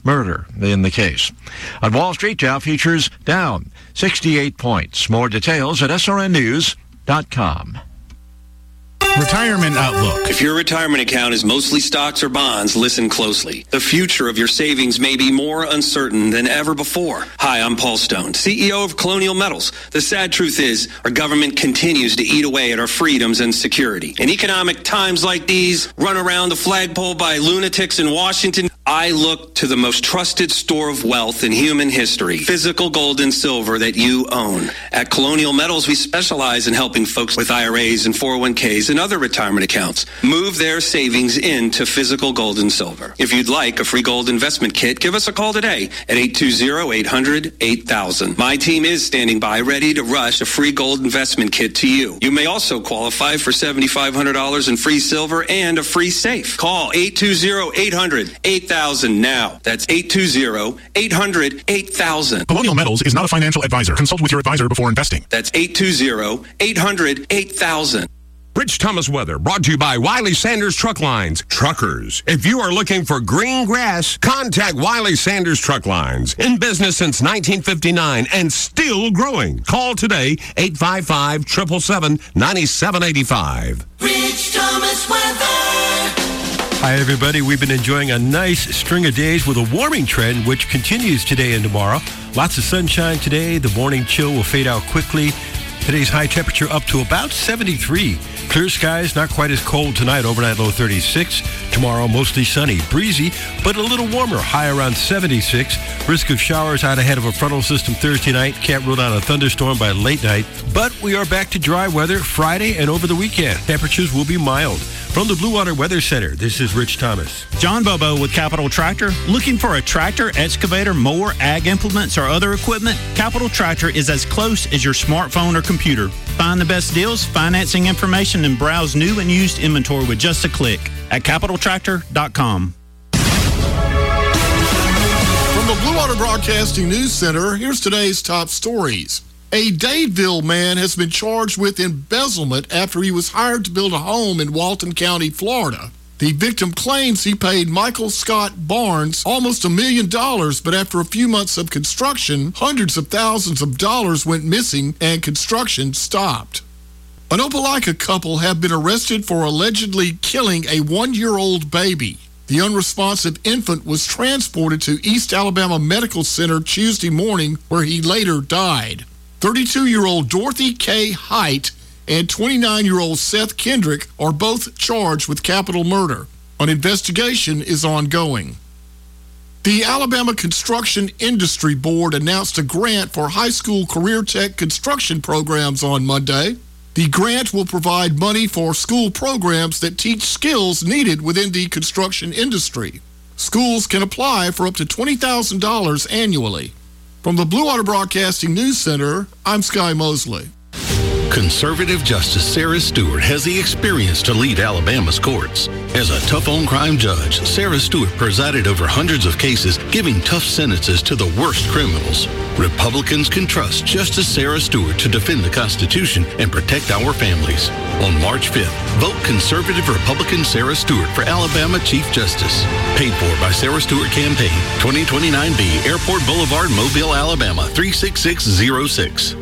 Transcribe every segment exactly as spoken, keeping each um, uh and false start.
murder in the case. On Wall Street, Dow futures down sixty-eight points. More details at S R N news dot com. Retirement Outlook. If your retirement account is mostly stocks or bonds, listen closely. The future of your savings may be more uncertain than ever before. Hi, I'm Paul Stone, C E O of Colonial Metals. The sad truth is, our government continues to eat away at our freedoms and security. In economic times like these, run around the flagpole by lunatics in Washington, I look to the most trusted store of wealth in human history, physical gold and silver that you own. At Colonial Metals, we specialize in helping folks with I R As and four oh one k's and other retirement accounts move their savings into physical gold and silver. If you'd like a free gold investment kit, give us a call today at eight two zero, eight hundred, eight thousand. My team is standing by ready to rush a free gold investment kit to you. You may also qualify for seven thousand five hundred dollars in free silver and a free safe. Call eight two zero, eight hundred, eight thousand now. That's eight two zero, eight hundred, eight thousand. Colonial Metals is not a financial advisor. Consult with your advisor before investing. That's eight two zero, eight hundred, eight thousand. Rich Thomas weather brought to you by Wiley Sanders Truck Lines. Truckers, if you are looking for green grass, contact Wiley Sanders Truck Lines. In business since nineteen fifty-nine and still growing. Call today, eight five five, seven seven seven, nine seven eight five. Rich Thomas weather. Hi, everybody. We've been enjoying a nice string of days with a warming trend, which continues today and tomorrow. Lots of sunshine today. The morning chill will fade out quickly. Today's high temperature up to about seventy-three. Clear skies, not quite as cold tonight. Overnight low thirty-six. Tomorrow mostly sunny, breezy, but a little warmer. High around seventy-six. Risk of showers out ahead of a frontal system Thursday night. Can't rule out a thunderstorm by late night. But we are back to dry weather Friday and over the weekend. Temperatures will be mild. From the Blue Water Weather Center, this is Rich Thomas. John Bobo with Capital Tractor. Looking for a tractor, excavator, mower, ag implements, or other equipment? Capital Tractor is as close as your smartphone or computer. Find the best deals, financing information, and browse new and used inventory with just a click at capital tractor dot com. From the Blue Water Broadcasting News Center, here's today's top stories. A Dadeville man has been charged with embezzlement after he was hired to build a home in Walton County, Florida. The victim claims he paid Michael Scott Barnes almost a million dollars, but after a few months of construction, hundreds of thousands of dollars went missing and construction stopped. An Opelika couple have been arrested for allegedly killing a one-year-old baby. The unresponsive infant was transported to East Alabama Medical Center Tuesday morning, where he later died. thirty-two-year-old Dorothy K. Height and twenty-nine-year-old Seth Kendrick are both charged with capital murder. An investigation is ongoing. The Alabama Construction Industry Board announced a grant for high school career tech construction programs on Monday. The grant will provide money for school programs that teach skills needed within the construction industry. Schools can apply for up to twenty thousand dollars annually. From the Blue Water Broadcasting News Center, I'm Sky Mosley. Conservative Justice Sarah Stewart has the experience to lead Alabama's courts. As a tough-on-crime judge, Sarah Stewart presided over hundreds of cases, giving tough sentences to the worst criminals. Republicans can trust Justice Sarah Stewart to defend the Constitution and protect our families. On March fifth, vote Conservative Republican Sarah Stewart for Alabama Chief Justice. Paid for by Sarah Stewart Campaign, twenty twenty-nine B, Airport Boulevard, Mobile, Alabama, three six six zero six.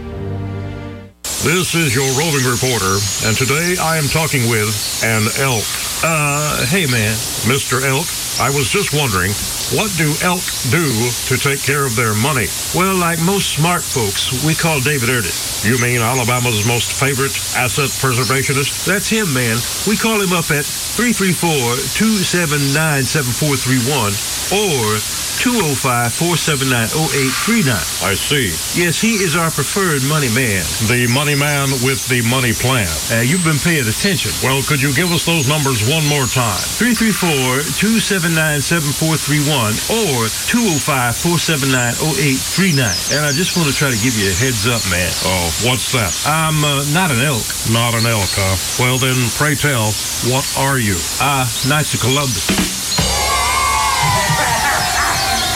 This is your roving reporter, and today I am talking with an elk. Uh, hey man, Mister Elk, I was just wondering, what do elk do to take care of their money? Well, like most smart folks, we call David Erdis. You mean Alabama's most favorite asset preservationist? That's him, man. We call him up at three three four, two seven nine, seven four three one or two oh five, four seven nine, oh eight three nine. I see. Yes, he is our preferred money man. The money man with the money plan. Uh, you've been paying attention. Well, could you give us those numbers one more time? three three four, two seven nine, seven four three one or two oh five, four seven nine, oh eight three nine. And I just want to try to give you a heads up, man. Oh, what's that? I'm uh, not an elk. Not an elk, huh? Well, then, pray tell, what are you? Ah, uh, Knights of Columbus.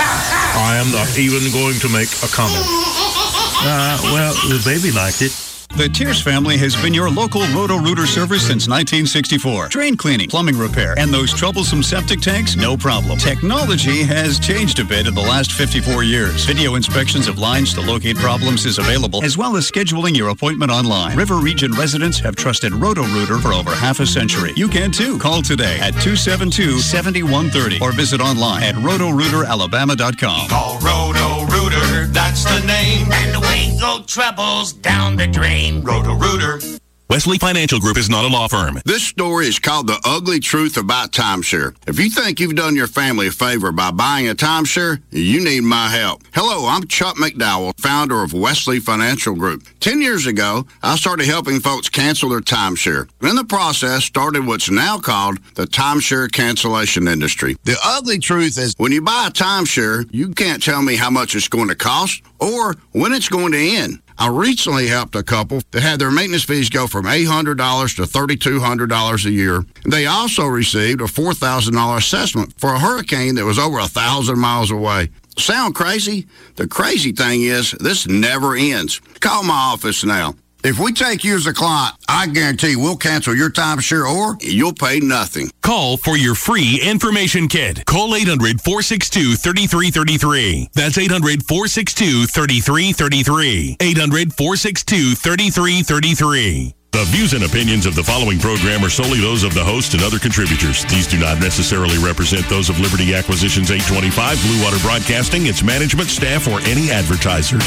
I am not even going to make a comment. Uh, well, the baby liked it. The Tierce family has been your local Roto-Rooter service since nineteen sixty-four. Drain cleaning, plumbing repair, and those troublesome septic tanks, no problem. Technology has changed a bit in the last fifty-four years. Video inspections of lines to locate problems is available, as well as scheduling your appointment online. River Region residents have trusted Roto-Rooter for over half a century. You can too. Call today at two seven two, seven one three zero or visit online at roto rooter alabama dot com. Call Roto-Rooter, that's the name. And away go troubles down the drain. Roto-Rooter. Wesley Financial Group is not a law firm. This story is called The Ugly Truth About Timeshare. If you think you've done your family a favor by buying a timeshare, you need my help. Hello, I'm Chuck McDowell, founder of Wesley Financial Group. Ten years ago, I started helping folks cancel their timeshare. In the process, started what's now called the timeshare cancellation industry. The ugly truth is when you buy a timeshare, you can't tell me how much it's going to cost or when it's going to end. I recently helped a couple that had their maintenance fees go from eight hundred dollars to three thousand two hundred dollars a year. They also received a four thousand dollars assessment for a hurricane that was over one thousand miles away. Sound crazy? The crazy thing is, this never ends. Call my office now. If we take you as a client, I guarantee we'll cancel your timeshare or you'll pay nothing. Call for your free information kit. Call eight hundred, four six two, three three three three. That's eight hundred, four six two, three three three three. eight hundred, four six two, three three three three. The views and opinions of the following program are solely those of the host and other contributors. These do not necessarily represent those of Liberty Acquisitions eight twenty-five, Blue Water Broadcasting, its management, staff, or any advertisers.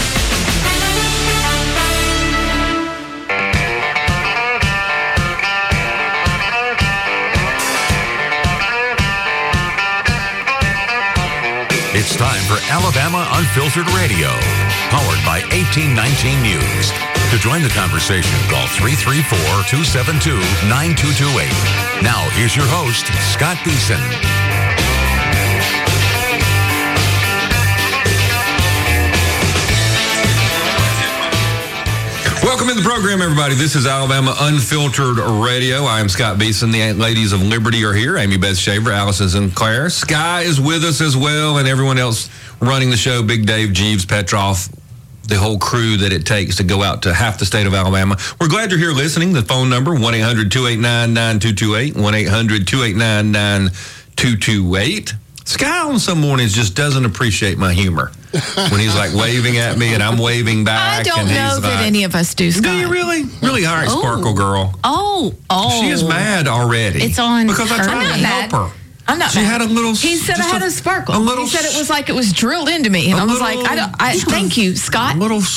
It's time for Alabama Unfiltered Radio, powered by eighteen nineteen News. To join the conversation, call three three four, two seven two, nine two two eight. Now, here's your host, Scott Beeson. Welcome to the program, everybody. This is Alabama Unfiltered Radio. I am Scott Beeson. The ladies of Liberty are here. Amy Beth Shaver, Allison Sinclair. Sky is with us as well, and everyone else running the show, Big Dave, Jeeves, Petroff, the whole crew that it takes to go out to half the state of Alabama. We're glad you're here listening. The phone number, one eight hundred, two eight nine, nine two two eight, one eight hundred, two eight nine, nine two two eight. Sky on some mornings just doesn't appreciate my humor. When he's like waving at me and I'm waving back. I don't and know he's that like, any of us do, Scott. Do you really? Really? All right, Oh. Sparkle Girl. Oh, oh. She is mad already. It's on Because I her. tried I'm to not help mad. her. I'm not She mad. had a little... He said I just had a, sparkle. a little he said it was like it was drilled into me. And a I was little- like, I don't, I, thank you, Scott. A little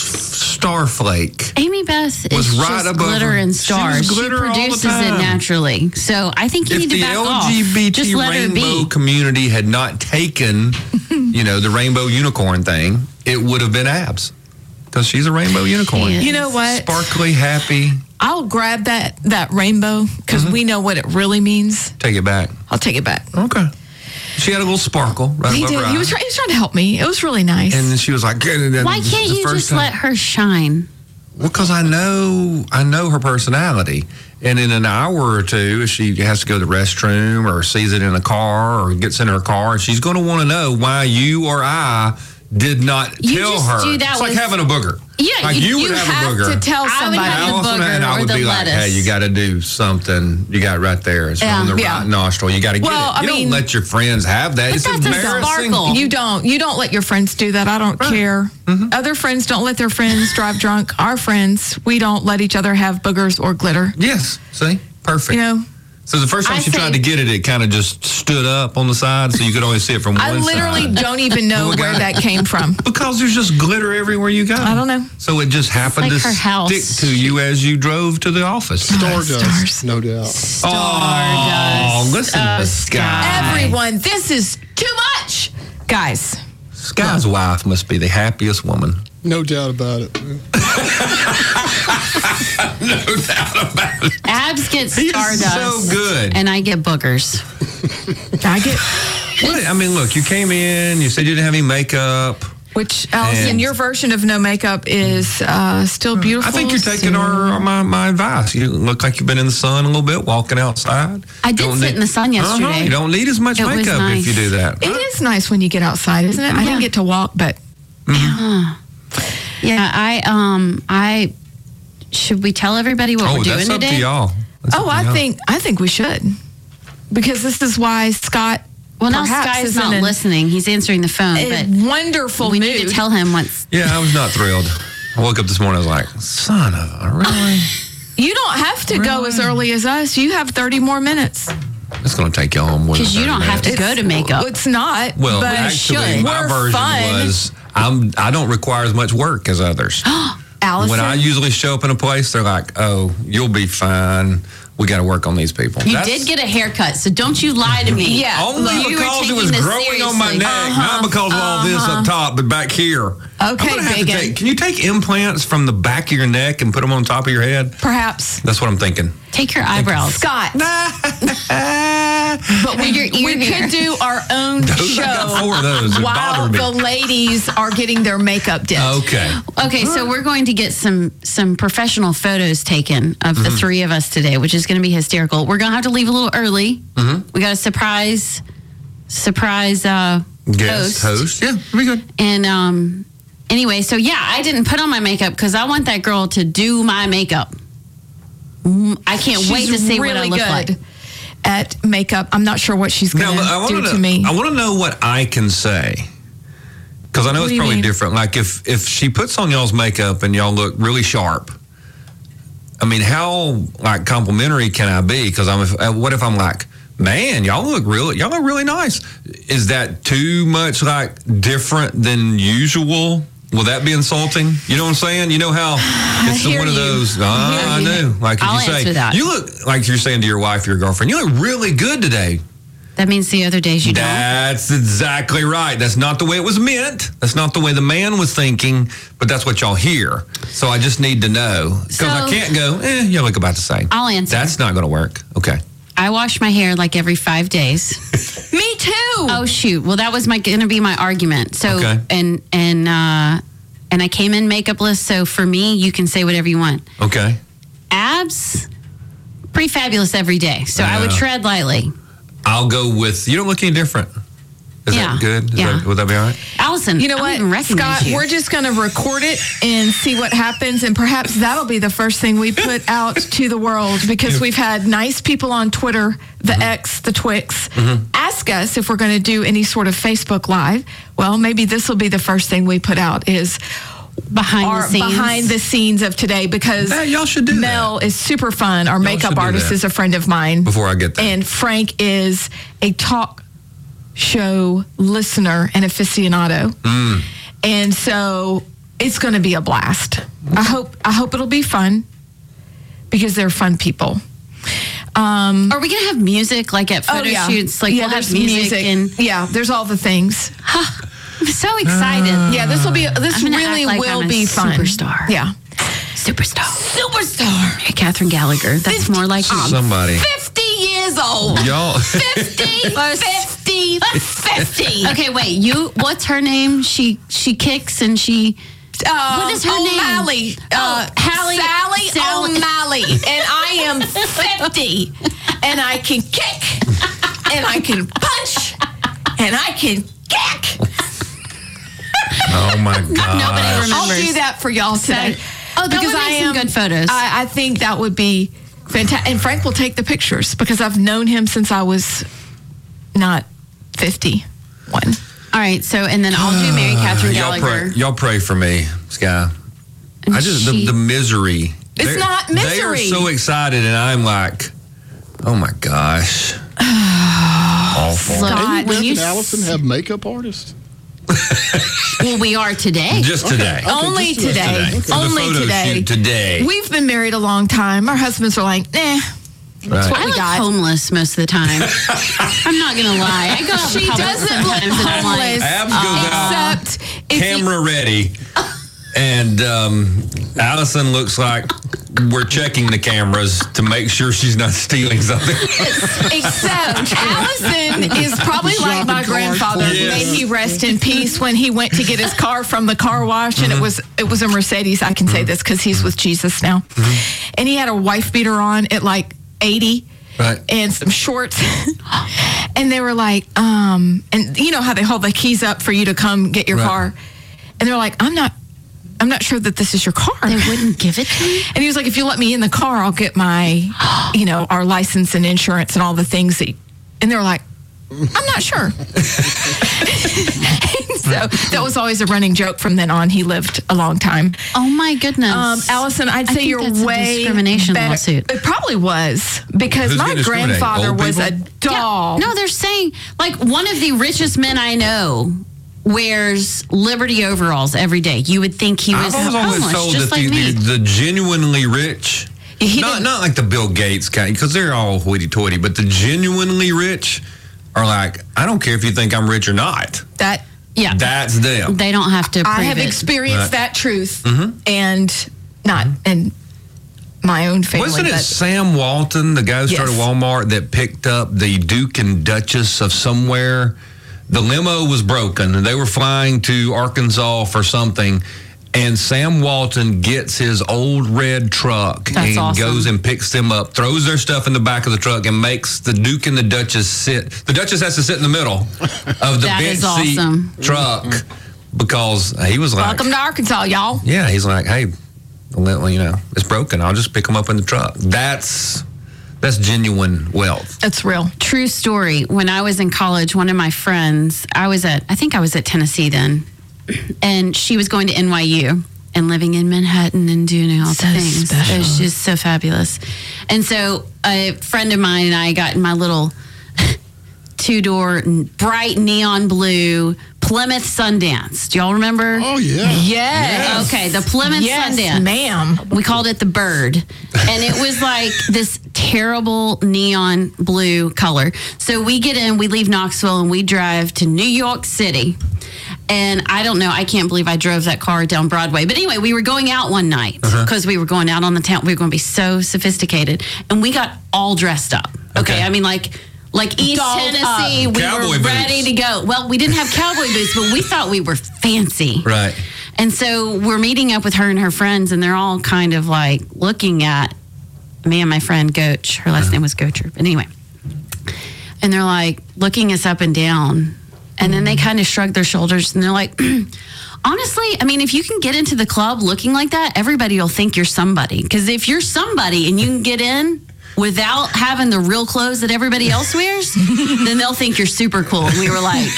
starflake. Amy Beth Was is right just above glitter her. and She was stars. She, glitter all the produces it time. naturally. So I think you If need to the back L G B off. T Just let her rainbow be. community had not taken, you know, the rainbow unicorn thing, it would have been abs. Because she's a rainbow unicorn. You know what? Sparkly, happy. I'll grab that, that rainbow because Mm-hmm. we know what it really means. Take it back. I'll take it back. Okay. She had a little sparkle right He above did. her He eye. was, try, he was trying to help me. It was really nice. And then she was like, and then Why the can't you first just time- let her shine? Because I know I know her personality. And in an hour or two, if she has to go to the restroom or sees it in a car or gets in her car, she's going to want to know why you or I did not You tell just her. do that it's like with- having a booger. Yeah, like you- you, would you have, have a booger. to tell I would somebody. have the Allison booger and I or would the be like, lettuce. hey, you got to do something. You got it right there. It's Yeah. on the Yeah. right nostril. You got to get Well, it. I You mean- don't let your friends have that. But It's that's a embarrassing. sparkle. You don't. You don't let your friends do that. I don't care. Mm-hmm. Other friends don't let their friends drive drunk. Our friends, we don't let each other have boogers or glitter. Yes. See? Perfect. You know, So the first time I she say- tried to get it, it kind of just stood up on the side so you could only see it from one I side. literally don't even know Oh, my where God. that came from. Because there's just glitter everywhere you go. I don't know. So it just happened like to her house. stick to you as you drove to the office. Stardust, no doubt. Oh, listen to Sky. Everyone, this is too much. Guys. Sky's wife must be the happiest woman. No doubt about it. No doubt about it. Abs get He is stardust. so good. And I get boogers. I get, What, I mean, look, you came in, you said you didn't have any makeup. which, Allison, And- your version of no makeup is uh, still beautiful. I think you're taking so- our my, my advice. You look like you've been in the sun a little bit, walking outside. I did Don't sit need- in the sun yesterday. Uh-huh. You don't need as much It was makeup nice. if you do that. It is nice when you get outside, isn't it? I didn't get to walk, but Yeah, I um I should we tell everybody what Oh, we're doing that's up today? to y'all. That's up Oh, to I y'all. think I think we should, because this is why Scott. Well, now perhaps Sky's is not in a- listening. He's answering the phone, a but wonderful we mood. need to tell him what's. Yeah, I was not thrilled. I woke up this morning, I was like, son of a, really? You don't have to go as early as us. You have thirty more minutes. It's going to take y'all more than Because you thirty don't have to minutes. go to makeup. It's not. Well, but actually, my We're version fun. was I'm, I don't require as much work as others. Allison, When I usually show up in a place, they're like, oh, you'll be fine. We got to work on these people. You That's- did get a haircut, so don't you lie to me. Yeah. Only You were because it taking was this growing on my seriously. neck, not because of all this up top, but back here. Okay, I'm gonna have to Biggin. take- Can you take implants from the back of your neck and put them on top of your head? perhaps That's what I'm thinking. Take your eyebrows. Scott. but we, your ear we hair. could do our own Those- show I got four of those. It while bothered me. the ladies are getting their makeup done. Okay. Okay, so we're going to get some some professional photos taken of the Mhm. three of us today, which is going to be hysterical. We're going to have to leave a little early. Mm-hmm. We got a surprise surprise uh, Guest host. host. Yeah, be good. And um, anyway, so yeah, I didn't put on my makeup because I want that girl to do my makeup. Mm, I can't She's wait to see what I really look good like. at makeup. I'm not sure what she's going Now, I to want do to to me. I want to know what I can say. Because I know What it's do you probably mean? different. Like if if she puts on y'all's makeup and y'all look really sharp, I mean, how like complimentary can I be? Because I'm. uh, What if I'm like, man, y'all look really, y'all look really nice. Is that too much like different than usual? Will that be insulting? You know what I'm saying? You know how it's hear one of you. those. I Ah, I hear you. know. Like if I'll you say, answer that. you look like you're saying to your wife, or your girlfriend, you look really good today. That means the other days you don't. That's exactly right. That's not the way it was meant. That's not the way the man was thinking, but that's what y'all hear. So I just need to know. Because I So- can't go, eh, you look about the same. I'll answer. That's not going to work. Okay. I wash my hair like every five days. Me too. Oh shoot! Well, that was my going to be my argument. So Okay. and and uh, and I came in makeupless. So for me, you can say whatever you want. Okay. Abs, pretty fabulous every day. So I would Uh, tread lightly. I'll go with, you don't look any different. Is Yeah. that good? Is Yeah. that, would that be all right? Allison, You know I don't what, even recognize Scott? you. We're just going to record it and see what happens, and perhaps that'll be the first thing we put out to the world, because we've had nice people on Twitter, the X, the Twix, ask us if we're going to do any sort of Facebook Live. Well, maybe this will be the first thing we put out is behind our the scenes. behind the scenes of today, because Yeah, y'all should do Mel is super fun. Our makeup should do artist that. is a friend of mine. Before I get there. And Frank is a talk show listener and aficionado. Mm. And so it's going to be a blast. I hope I hope it'll be fun, because they're fun people. Um, Are we going to have music like at photo oh, yeah. shoots? Like yeah, we'll have there's music, and yeah, there's all the things. I'm so excited. yeah, this will be this I'm gonna really act like will I'm a be fun. superstar. Yeah, Superstar. superstar. Hey, Catherine Gallagher. That's more like you. Somebody. fifty years old. Y'all. fifty, fifty, fifty. Okay, wait. You. What's her name? She she kicks and she. Uh, What is her name? O'Malley. Uh, Oh, Hallie- Sally, Sally- O'Malley. And I am fifty. And I can kick. And I can punch. And I can kick. Oh, my God. Nobody remembers. I'll do that for y'all today. Oh, that would make some good photos. I, I think that would be fantastic. And Frank will take the pictures, because I've known him since I was not fifty-one. All right. So and then I'll do Mary Catherine Y'all Gallagher. pray, y'all pray for me, Sky. And I just, she- the, the misery. It's They're- not They are misery. so excited, and I'm like, oh, my gosh. Awful. Look, God, when you Can Allison have makeup artists? well, we are today. Just today. Okay, Only just today. today. For the Only photo today. shoot today. We've been married a long time. Our husbands are like, nah. Right. what I we look got. homeless most of the time. I'm not gonna lie. I go out in She public doesn't look sometimes and I'm like, homeless, Abs goes out, except if you, camera ready, and um, Allison looks like we're checking the cameras to make sure she's not stealing something. except Allison is probably like my Shopping cart grandfather. full of May stuff. he rest in peace. When he went to get his car from the car wash, and it was it was a Mercedes. I can say this because he's with Jesus now, and he had a wife beater on at like eighty. Right. And some shorts. And they were like, um, and you know how they hold the keys up for you to come get your Right. car. And they're like, I'm not I'm not sure that this is your car. They wouldn't give it to me? And he was like, if you let me in the car, I'll get my, you know, our license and insurance and all the things that, and they were like, I'm not sure. So that was always a running joke from then on. He lived a long time. Oh my goodness. Um, Allison, I'd I say think you're that's a way discrimination better. lawsuit. It probably was because Who's my getting discriminated? grandfather Old was a people? doll. No, they're saying like one of the richest men I know wears Liberty overalls every day. You would think he was I've always homeless, always told just that like the, me. the, the genuinely rich, He not didn't- not like the Bill Gates kind, because they're all hoity-toity, but the genuinely rich are like, I don't care if you think I'm rich or not. That yeah, That's them. they don't have to. Prove I have it. experienced Right. that truth, Mhm. and not in my own family. Wasn't it but Sam Walton, the guy who started Yes. Walmart, that picked up the Duke and Duchess of somewhere? The limo was broken, and they were flying to Arkansas for something. And Sam Walton gets his old red truck That's and awesome. goes and picks them up, throws their stuff in the back of the truck, and makes the Duke and the Duchess sit. The Duchess has to sit in the middle of the That bench is seat awesome. truck because he was like, welcome to Arkansas, y'all. yeah, he's like, hey, well, you know, it's broken. I'll just pick them up in the truck. That's that's genuine wealth. That's real. True story. When I was in college, one of my friends, I was at, I think I was at Tennessee then, and she was going to N Y U and living in Manhattan and doing all the So things. special. It was just so fabulous. And so a friend of mine and I got in my little two-door bright neon blue Plymouth Sundance. Do y'all remember? Oh, yeah. Yes. Okay, the Plymouth Yes, Sundance. ma'am. We called it the Bird. And it was like this terrible neon blue color. So we get in, we leave Knoxville, and we drive to New York City. And I don't know, I can't believe I drove that car down Broadway. But anyway, we were going out one night because we were going out on the town. We were going to be so sophisticated. And we got all dressed up. Okay. Okay. I mean, like, like East Dolled Tennessee, up. we Cowboy were boots. ready to go. Well, we didn't have cowboy boots, but we thought we were fancy. Right. And so we're meeting up with her and her friends, and they're all kind of like looking at me and my friend Goach. Her last name was Gocher. But anyway, and they're like looking us up and down. And then they kind of shrug their shoulders and they're like, honestly, I mean, if you can get into the club looking like that, everybody will think you're somebody. Because if you're somebody and you can get in without having the real clothes that everybody else wears, then they'll think you're super cool. And we were like,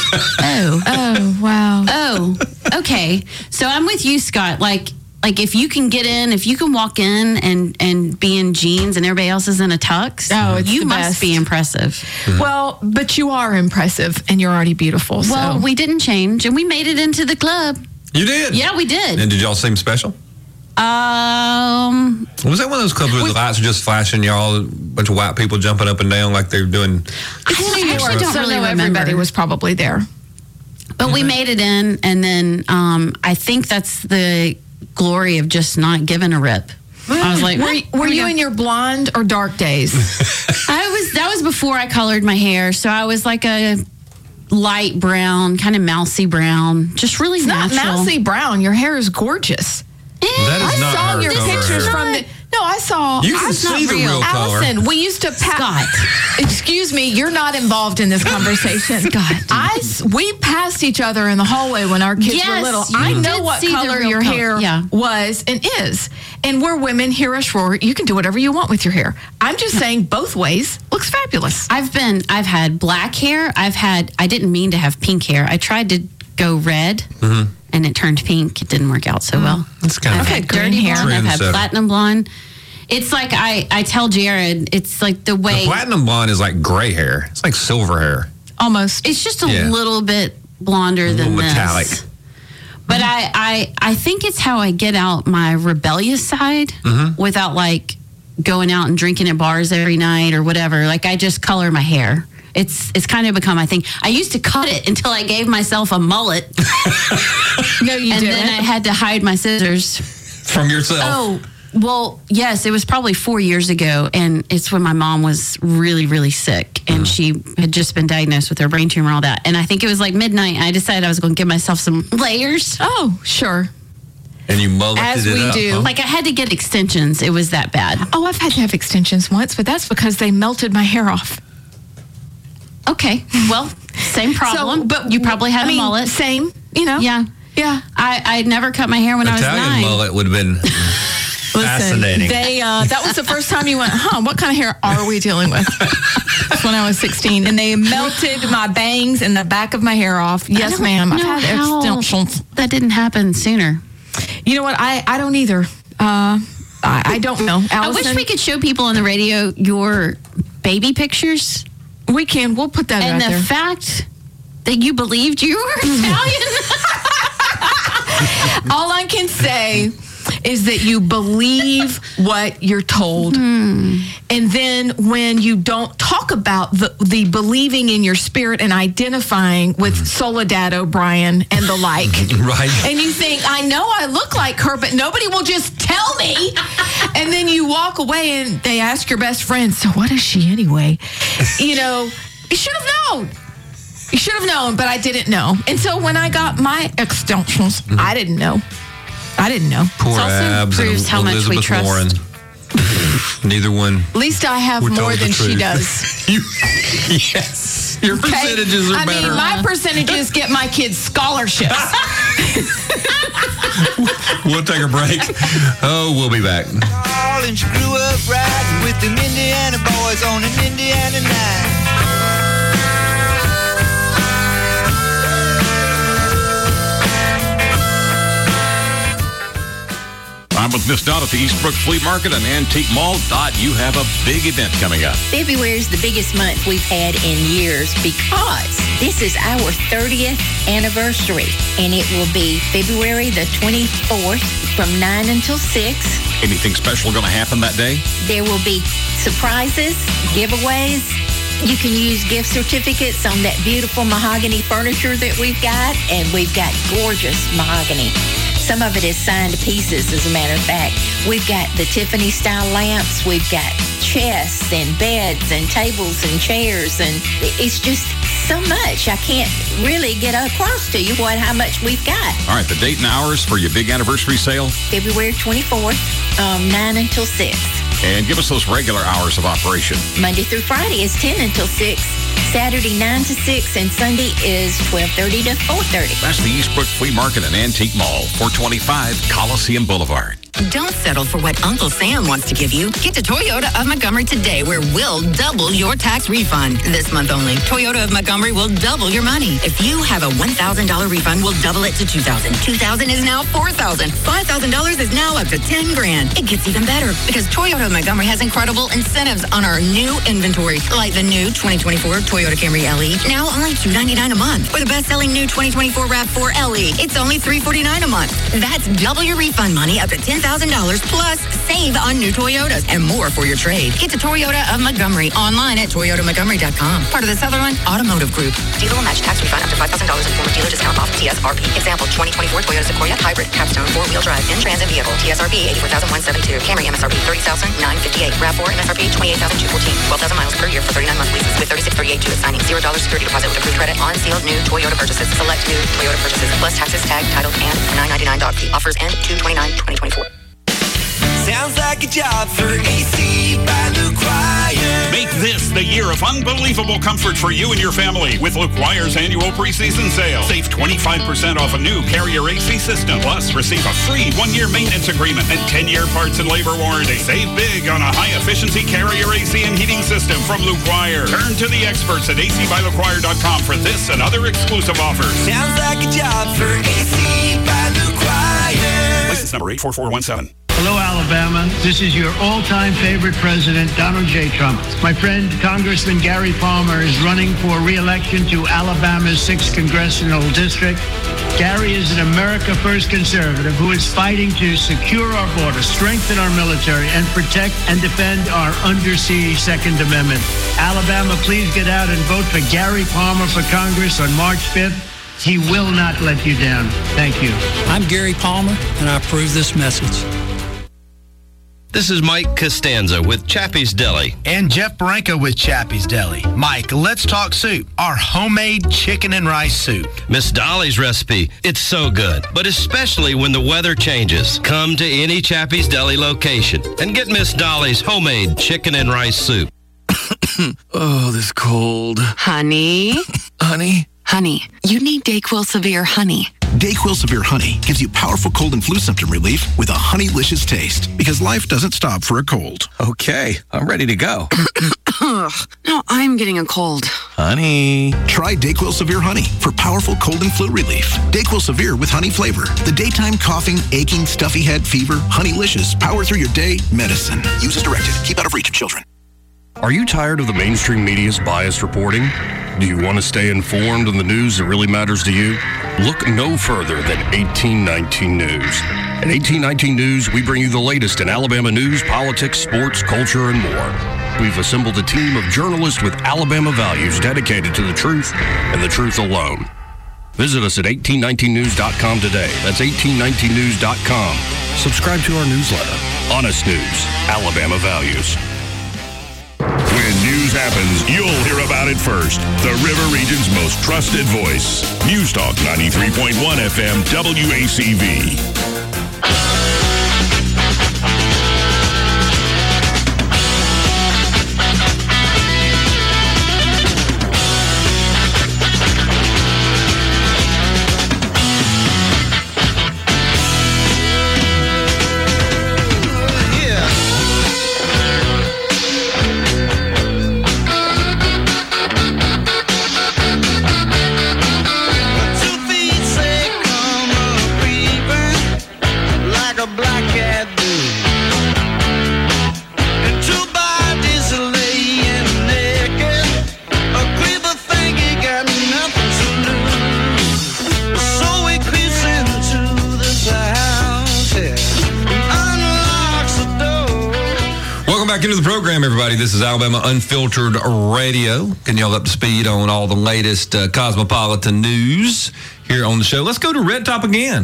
oh, Oh, wow. oh, okay. So I'm with you, Scott. Like, like if you can get in, if you can walk in and and be in jeans and everybody else is in a tux, Oh, it's you the must best. be impressive. Well, but you are impressive and you're already beautiful. Well, so. we didn't change and we made it into the club. You did? Yeah, we did. And did y'all seem special? Um, Was that one of those clubs where the lights are just flashing, y'all, a bunch of white people jumping up and down like they're doing? I don't, actually don't so really no, remember. everybody was probably there. But we made it in, and then um, I think that's the glory of just not giving a rip. I was like, were, were you in your blonde or dark days? I was. That was before I colored my hair, so I was like a light brown, kind of mousy brown, just really It's not natural. mousy brown. Your hair is gorgeous. That is I not saw her your color pictures hair. from the. No, I saw. You can I, see the real color. Allison, we used to pass. Excuse me, you're not involved in this conversation. Scott. I s- we passed each other in the hallway when our kids Yes, were little. you I know did what see the color real your color. hair Yeah. was and is, and we're women here at Shore. You can do whatever you want with your hair. I'm just saying, both ways looks fabulous. I've been. I've had black hair. I've had. I didn't mean to have pink hair. I tried to go red. Mm-hmm. And it turned pink. It didn't work out so well. That's kind I've of had green dirty hair. blonde. I've had Trendsetter. platinum blonde. It's like I, I tell Jared, it's like the way The platinum blonde is like gray hair. It's like silver hair. Almost. it's just a Yeah. little bit blonder than little this. metallic. But I, I I think it's how I get out my rebellious side Mm-hmm. without like going out and drinking at bars every night or whatever. Like I just color my hair. It's it's kind of become my thing. I used to cut it until I gave myself a mullet, No, you and didn't. then I had to hide my scissors. From yourself. Oh, well, yes, it was probably four years ago, and it's when my mom was really, really sick, and she had just been diagnosed with her brain tumor and all that. And I think it was like midnight. I decided I was going to give myself some layers. Oh, sure. And you mulleted As it we up, do. huh? Like I had to get extensions. It was that bad. Oh, I've had to have extensions once, but that's because they melted my hair off. Okay, well, same problem. So, but you probably had I a mean, mullet. Same, you know. Yeah. Yeah. I, I never cut my hair when Italian I was nine. mullet would have been Listen, fascinating. They, uh, that was the first time you went, huh, what kind of hair are we dealing with? That's when I was sixteen. And they melted my bangs and the back of my hair off. Yes, ma'am. I've had extensions. That didn't happen sooner. You know what? I, I don't either. Uh, I, I don't know. Allison, I wish we could show people on the radio your baby pictures. We can. We'll put that and out the there. fact that you believed you were Italian. All I can say is that you believe what you're told. Hmm. And then when you don't talk about the, the believing in your spirit and identifying with Soledad O'Brien and the like. Right. And you think, I know I look like her, but nobody will just tell me. And then you walk away and they ask your best friend, so what is she anyway? You know, you should have known. You should have known, but I didn't know. And so when I got my extensions, mm-hmm. I didn't know. I didn't know. Poor It also Abs proves and how much we Elizabeth trust. Warren. Neither one. At least I have We're more told the than she truth. does. You, yes. Your Okay? percentages are I better. mean, my percentages get my kids scholarships. We'll take a break. Oh, we'll be back. And she grew up riding with them Indiana boys on an Indiana night. I'm with Miss Dot at the Eastbrook Flea Market and Antique Mall. Dot, you have a big event coming up. February is the biggest month we've had in years because this is our thirtieth anniversary, and it will be February the twenty-fourth from nine until six. Anything special going to happen that day? There will be surprises, giveaways. You can use gift certificates on that beautiful mahogany furniture that we've got, and we've got gorgeous mahogany. Some of it is signed pieces, as a matter of fact. We've got the Tiffany-style lamps. We've got chests and beds and tables and chairs, and it's just so much. I can't really get across to you what how much we've got. All right, the date and hours for your big anniversary sale. February twenty-fourth, um, nine until six. And give us those regular hours of operation. Monday through Friday is ten until six. Saturday, nine to six. And Sunday is twelve thirty to four thirty. That's the Eastbrook Flea Market and Antique Mall, four twenty-five Coliseum Boulevard. Don't settle for what Uncle Sam wants to give you. Get to Toyota of Montgomery today, where we'll double your tax refund. This month only, Toyota of Montgomery will double your money. If you have a one thousand dollars refund, we'll double it to two thousand dollars. two thousand dollars is now four thousand dollars. five thousand dollars is now up to ten grand. It gets even better because Toyota of Montgomery has incredible incentives on our new inventory, like the new twenty twenty-four Toyota Camry L E, now only two hundred ninety-nine dollars a month. Or the best-selling new twenty twenty-four RAV four L E, it's only three hundred forty-nine dollars a month. That's double your refund money up to ten thousand dollars plus save on new Toyotas and more for your trade. Get to Toyota of Montgomery online at toyota montgomery dot com. Part of the Sutherland Automotive Group. Dealer will match tax refund up to five thousand dollars and former dealer discount off T S R P. Example, twenty twenty-four Toyota Sequoia Hybrid Capstone four-wheel drive in-transit vehicle. T S R P eighty-four thousand one hundred seventy-two. Camry M S R P thirty thousand nine hundred fifty-eight. RAV four M S R P twenty-eight thousand two hundred fourteen. twelve thousand miles per year for thirty-nine month leases with thirty-six thirty-eight due at signing. zero dollars security deposit with approved credit on sealed new Toyota purchases. Select new Toyota purchases plus taxes, tag, title, and nine ninety-nine dot P. Offers end two twenty-nine twenty twenty-four. Sounds like a job for A C by LeQuire. Make this the year of unbelievable comfort for you and your family with LeQuire's annual preseason sale. Save twenty-five percent off a new Carrier A C system. Plus, receive a free one-year maintenance agreement and ten-year parts and labor warranty. Save big on a high-efficiency Carrier A C and heating system from LeQuire. Turn to the experts at A C by LeQuire dot com for this and other exclusive offers. Sounds like a job for A C by LeQuire. License number eight four four one seven. Hello, Alabama. This is your all-time favorite president, Donald J. Trump. My friend, Congressman Gary Palmer, is running for re-election to Alabama's sixth Congressional District. Gary is an America First conservative who is fighting to secure our border, strengthen our military, and protect and defend our undersea Second Amendment. Alabama, please get out and vote for Gary Palmer for Congress on March fifth. He will not let you down. Thank you. I'm Gary Palmer, and I approve this message. This is Mike Costanza with Chappie's Deli. And Jeff Baranka with Chappie's Deli. Mike, let's talk soup. Our homemade chicken and rice soup. Miss Dolly's recipe, it's so good, but especially when the weather changes. Come to any Chappie's Deli location and get Miss Dolly's homemade chicken and rice soup. Oh, this cold. Honey? Honey? Honey, you need DayQuil Severe Honey. DayQuil Severe Honey gives you powerful cold and flu symptom relief with a honeylicious taste, because life doesn't stop for a cold. Okay, I'm ready to go. No, I'm getting a cold. Honey. Try DayQuil Severe Honey for powerful cold and flu relief. DayQuil Severe with honey flavor. The daytime coughing, aching, stuffy head, fever, honeylicious, power through your day medicine. Use as directed. Keep out of reach of children. Are you tired of the mainstream media's biased reporting? Do you want to stay informed on the news that really matters to you? Look no further than eighteen nineteen News. At eighteen nineteen News, we bring you the latest in Alabama news, politics, sports, culture, and more. We've assembled a team of journalists with Alabama values dedicated to the truth and the truth alone. Visit us at eighteen nineteen news dot com today. That's eighteen nineteen news dot com. Subscribe to our newsletter. Honest News, Alabama Values. When news happens, you'll hear about it first. The River Region's most trusted voice. News Talk ninety-three point one F M W A C V. Into the program, everybody. This is Alabama Unfiltered Radio. Getting y'all up to speed on all the latest uh, cosmopolitan news here on the show. Let's go to Red Top again.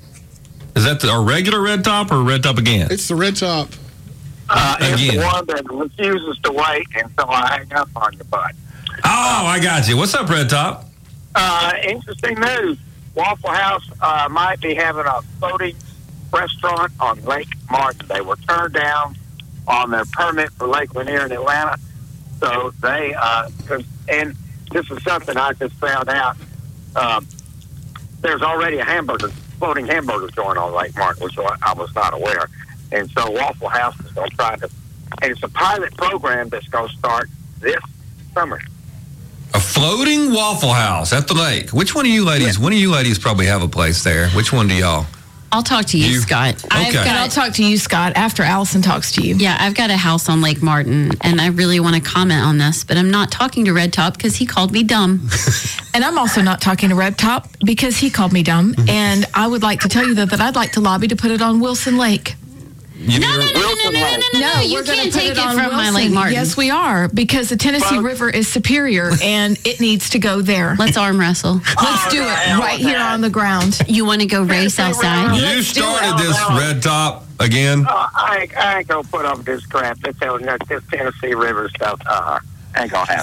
Is that the, our regular Red Top or Red Top again? It's the Red Top. Uh, it's Again. the one that refuses to wait until I hang up on your butt. Oh, I got you. What's up, Red Top? Uh, interesting news. Waffle House uh, might be having a floating restaurant on Lake Martin. They were turned down on their permit for Lake Lanier in Atlanta. So they, uh, cause, and this is something I just found out. Um, there's already a hamburger, floating hamburger joint on Lake Martin, which I was not aware. And so Waffle House is going to try to, and it's a pilot program that's going to start this summer. A floating Waffle House at the lake. Which one of you ladies, one of you ladies probably have a place there. Which one do y'all? I'll talk to you, You- Scott. Okay. And I'll talk to you, Scott, after Allison talks to you. Yeah, I've got a house on Lake Martin, and I really want to comment on this, but I'm not talking to Red Top because he called me dumb. And I'm also not talking to Red Top because he called me dumb. And I would like to tell you, though, that I'd like to lobby to put it on Wilson Lake. You no, no, no, no, no, no, no, no, no, you we're gonna can't put take it on from my Wilson. Lake Martin. Yes, we are, because the Tennessee River is superior, and it needs to go there. Let's arm wrestle. Let's do it right here on the ground. You want to go race outside? You started this, Red Top, again. Uh, I, ain't, I ain't going to put up with this crap. This, this Tennessee River stuff. Uh-uh. Ain't going to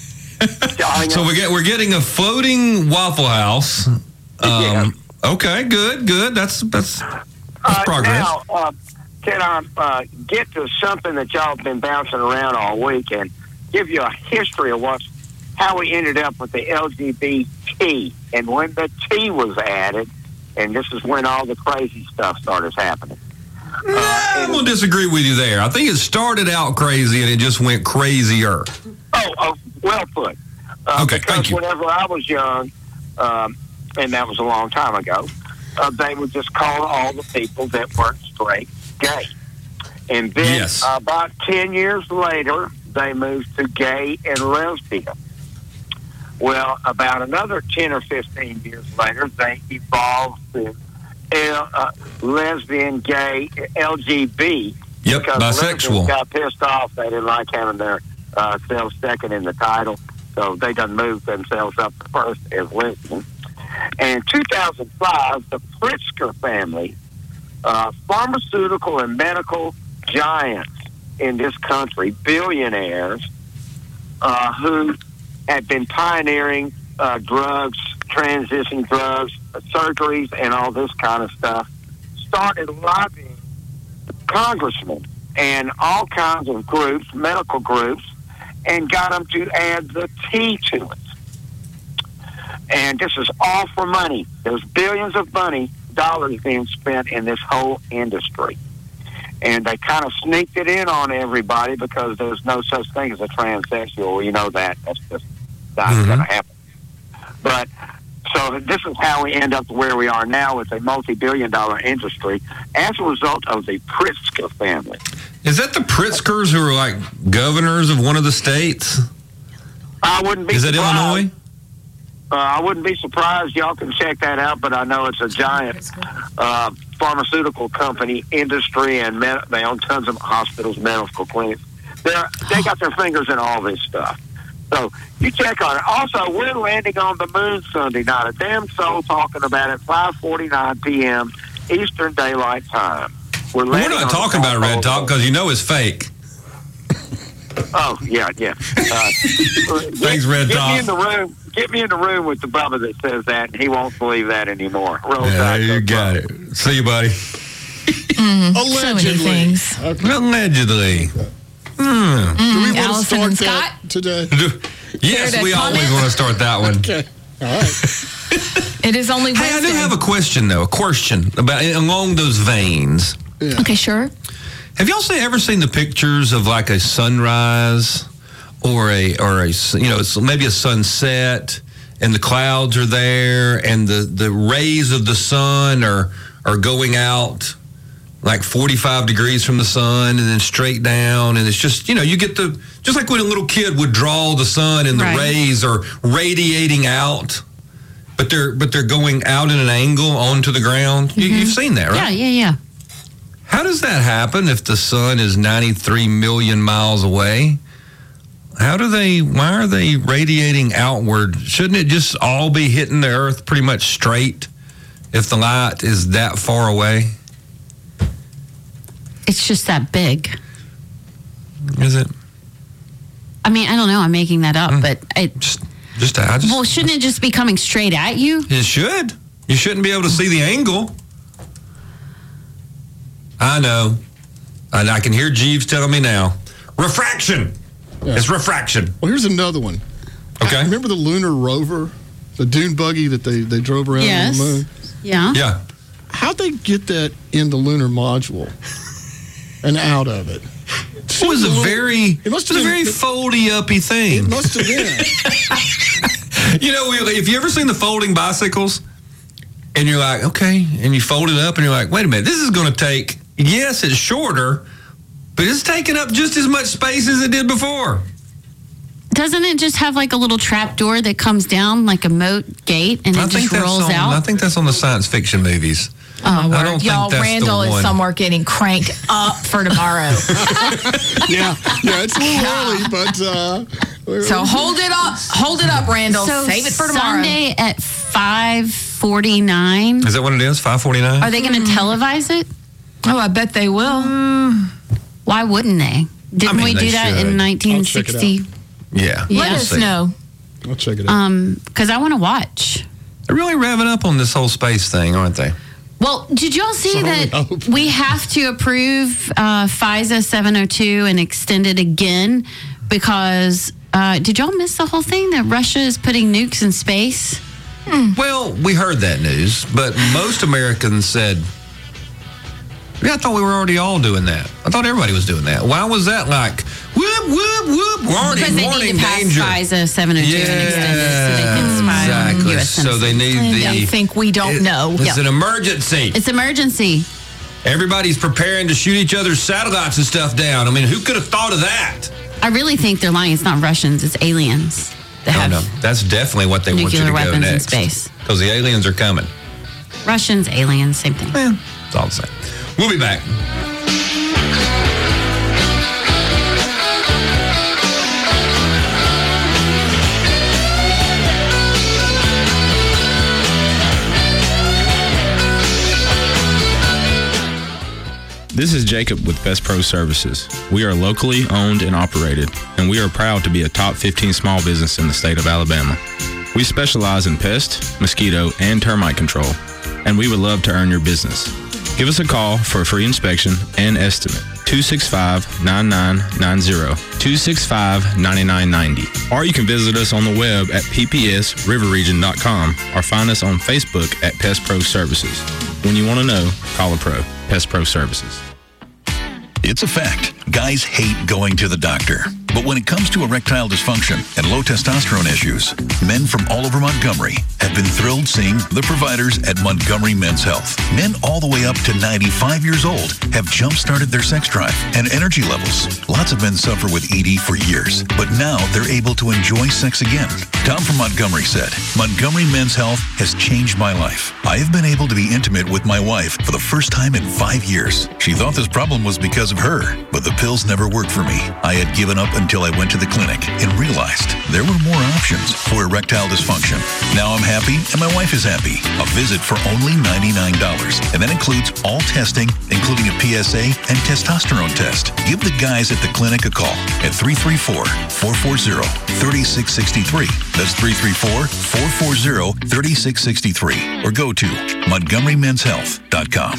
happen. So we get we're getting a floating Waffle House. Um, Yeah. Okay, good, good. That's that's, that's Uh, progress. Now, uh, can I uh, get to something that y'all have been bouncing around all week and give you a history of what's, how we ended up with the L G B T and when the T was added, and this is when all the crazy stuff started happening. I will disagree with you there. I think it started out crazy and it just went crazier. Oh, oh well put. Uh, Okay, because thank you. whenever I was young, um, and that was a long time ago, uh, they would just call all the people that weren't straight gay. And then Yes. uh, about ten years later, they moved to gay and lesbian. Well, about another ten or fifteen years later, they evolved to L, uh, lesbian, gay, L G B. Yep, because bisexual. lesbians got pissed off. They didn't like having their uh, self second in the title, so they done moved themselves up first as lesbian. And in two thousand five, the Pritzker family, uh, pharmaceutical and medical giants in this country, billionaires, uh, who had been pioneering uh, drugs, transition drugs, surgeries, and all this kind of stuff, started lobbying congressmen and all kinds of groups, medical groups, and got them to add the T to it. And this is all for money. There's billions of money, dollars being spent in this whole industry. And they kind of sneaked it in on everybody because there's no such thing as a transsexual. You know that. That's just not Mm-hmm. going to happen. But so this is how we end up where we are now with a multi-billion dollar industry as a result of the Pritzker family. Is that the Pritzkers who are like governors of one of the states? I wouldn't be Is that surprised. Illinois? Uh, I wouldn't be surprised. Y'all can check that out, but I know it's a giant uh, pharmaceutical company, industry, and med- they own tons of hospitals, medical clinics. They're, they got their fingers in all this stuff. So you check on it. Also, we're landing on the moon Sunday night. A damn soul talking about it, five forty-nine p.m. Eastern Daylight Time. We're, We're landing not on talking the about Red Talk because you know it's fake. Oh, yeah, yeah. Uh, Thanks, Red get Talk. Me in the room, get me in the room with the brother that says that, and he won't believe that anymore. Roll Yeah, Tide, you go got it. See you, buddy. Mm, so many things. Allegedly. Mm. Do we want Allison to and start Scott? that today? Yes, Care to we always comment? want to start that one. Okay. All right. It is only Hey, I Wednesday. do have a question, though. A question about along those veins. Yeah. Okay, sure. Have y'all see, ever seen the pictures of like a sunrise or a or a you know it's maybe a sunset and the clouds are there and the, the rays of the sun are are going out like forty-five degrees from the sun and then straight down, and it's just, you know, you get the just like when a little kid would draw the sun and the Right. rays are radiating out, but they're but they're going out in an angle onto the ground. You, you've seen that, right? Yeah, yeah, yeah. How does that happen if the sun is ninety-three million miles away? How do they, why are they radiating outward? Shouldn't it just all be hitting the earth pretty much straight if the light is that far away? It's just that big. Is it? I mean, I don't know. I'm making that up, but it. Just, just, I just, Well, shouldn't it just be coming straight at you? it should. You shouldn't be able to see the angle. I know. And I can hear Jeeves telling me now. Refraction. Yeah. It's refraction. Well, here's another one. Okay. Remember the lunar rover, the dune buggy that they, they drove around Yes. on the moon? Yeah. Yeah. How'd they get that in the lunar module and out of it? It was a very, it must was a have very been- foldy uppy thing. It must have been. You know, if you ever seen the folding bicycles, and you're like, okay, and you fold it up, and you're like, wait a minute, this is going to take. Yes, it's shorter, but it's taking up just as much space as it did before. Doesn't it just have like a little trap door that comes down like a moat gate and it just that's rolls on, out? I think that's on the science fiction movies. Oh, I don't word. think Y'all, that's the Randall is one. somewhere getting cranked up for tomorrow. yeah, yeah, it's a little early, but uh, we're- So hold it up. Hold it up, Randall. So Save it for tomorrow. Sunday at five forty-nine. Is that what it is? five forty-nine? Are they going to televise it? Oh, I bet they will. Why wouldn't they? Didn't I mean, we they do that should. in nineteen sixty? Yeah. Yeah. Let us see. know. I'll check it out. Um, because I want to watch. They're really revving up on this whole space thing, aren't they? Well, did y'all see So that we hope. we have to approve uh, FISA seven oh two and extend it again because uh, did y'all miss the whole thing that Russia is putting nukes in space? Well, we heard that news, but most Americans said, yeah, I thought we were already all doing that. I thought everybody was doing that. Why was that like, whoop, whoop, whoop, warning, Because they warning, need to pass danger. FISA seven oh two and extend it so they can spy exactly. on U S So they need citizens. the. I think we don't know. It's Yeah. an emergency. It's emergency. Everybody's preparing to shoot each other's satellites and stuff down. I mean, who could have thought of that? I really think they're lying. It's not Russians. It's aliens that No, have no, that's definitely what they want you nuclear to go weapons in next. space. Because the aliens are coming. Russians, aliens, same thing. Yeah, it's all the same. We'll be back. This is Jacob with Best Pro Services. We are locally owned and operated, and we are proud to be a top fifteen small business in the state of Alabama. We specialize in pest, mosquito, and termite control, and we would love to earn your business. Give us a call for a free inspection and estimate two six five, nine nine nine zero, two six five, nine nine nine zero. Or you can visit us on the web at p p s river region dot com or find us on Facebook at Pest Pro Services. When you want to know, call a pro. Pest Pro Services. It's a fact. Guys hate going to the doctor. But when it comes to erectile dysfunction and low testosterone issues, men from all over Montgomery have been thrilled seeing the providers at Montgomery Men's Health. Men all the way up to ninety-five years old have jump-started their sex drive and energy levels. Lots of men suffer with E D for years, but now they're able to enjoy sex again. Tom from Montgomery said, Montgomery Men's Health has changed my life. I have been able to be intimate with my wife for the first time in five years. She thought this problem was because of her, but the pills never worked for me. I had given up until I went to the clinic and realized there were more options for erectile dysfunction. Now I'm happy and my wife is happy. A visit for only ninety-nine dollars, and that includes all testing, including a P S A and testosterone test. Give the guys at the clinic a call at three three four, four four zero, three six six three. That's three three four, four four zero, three six six three. Or go to montgomery men's health dot com.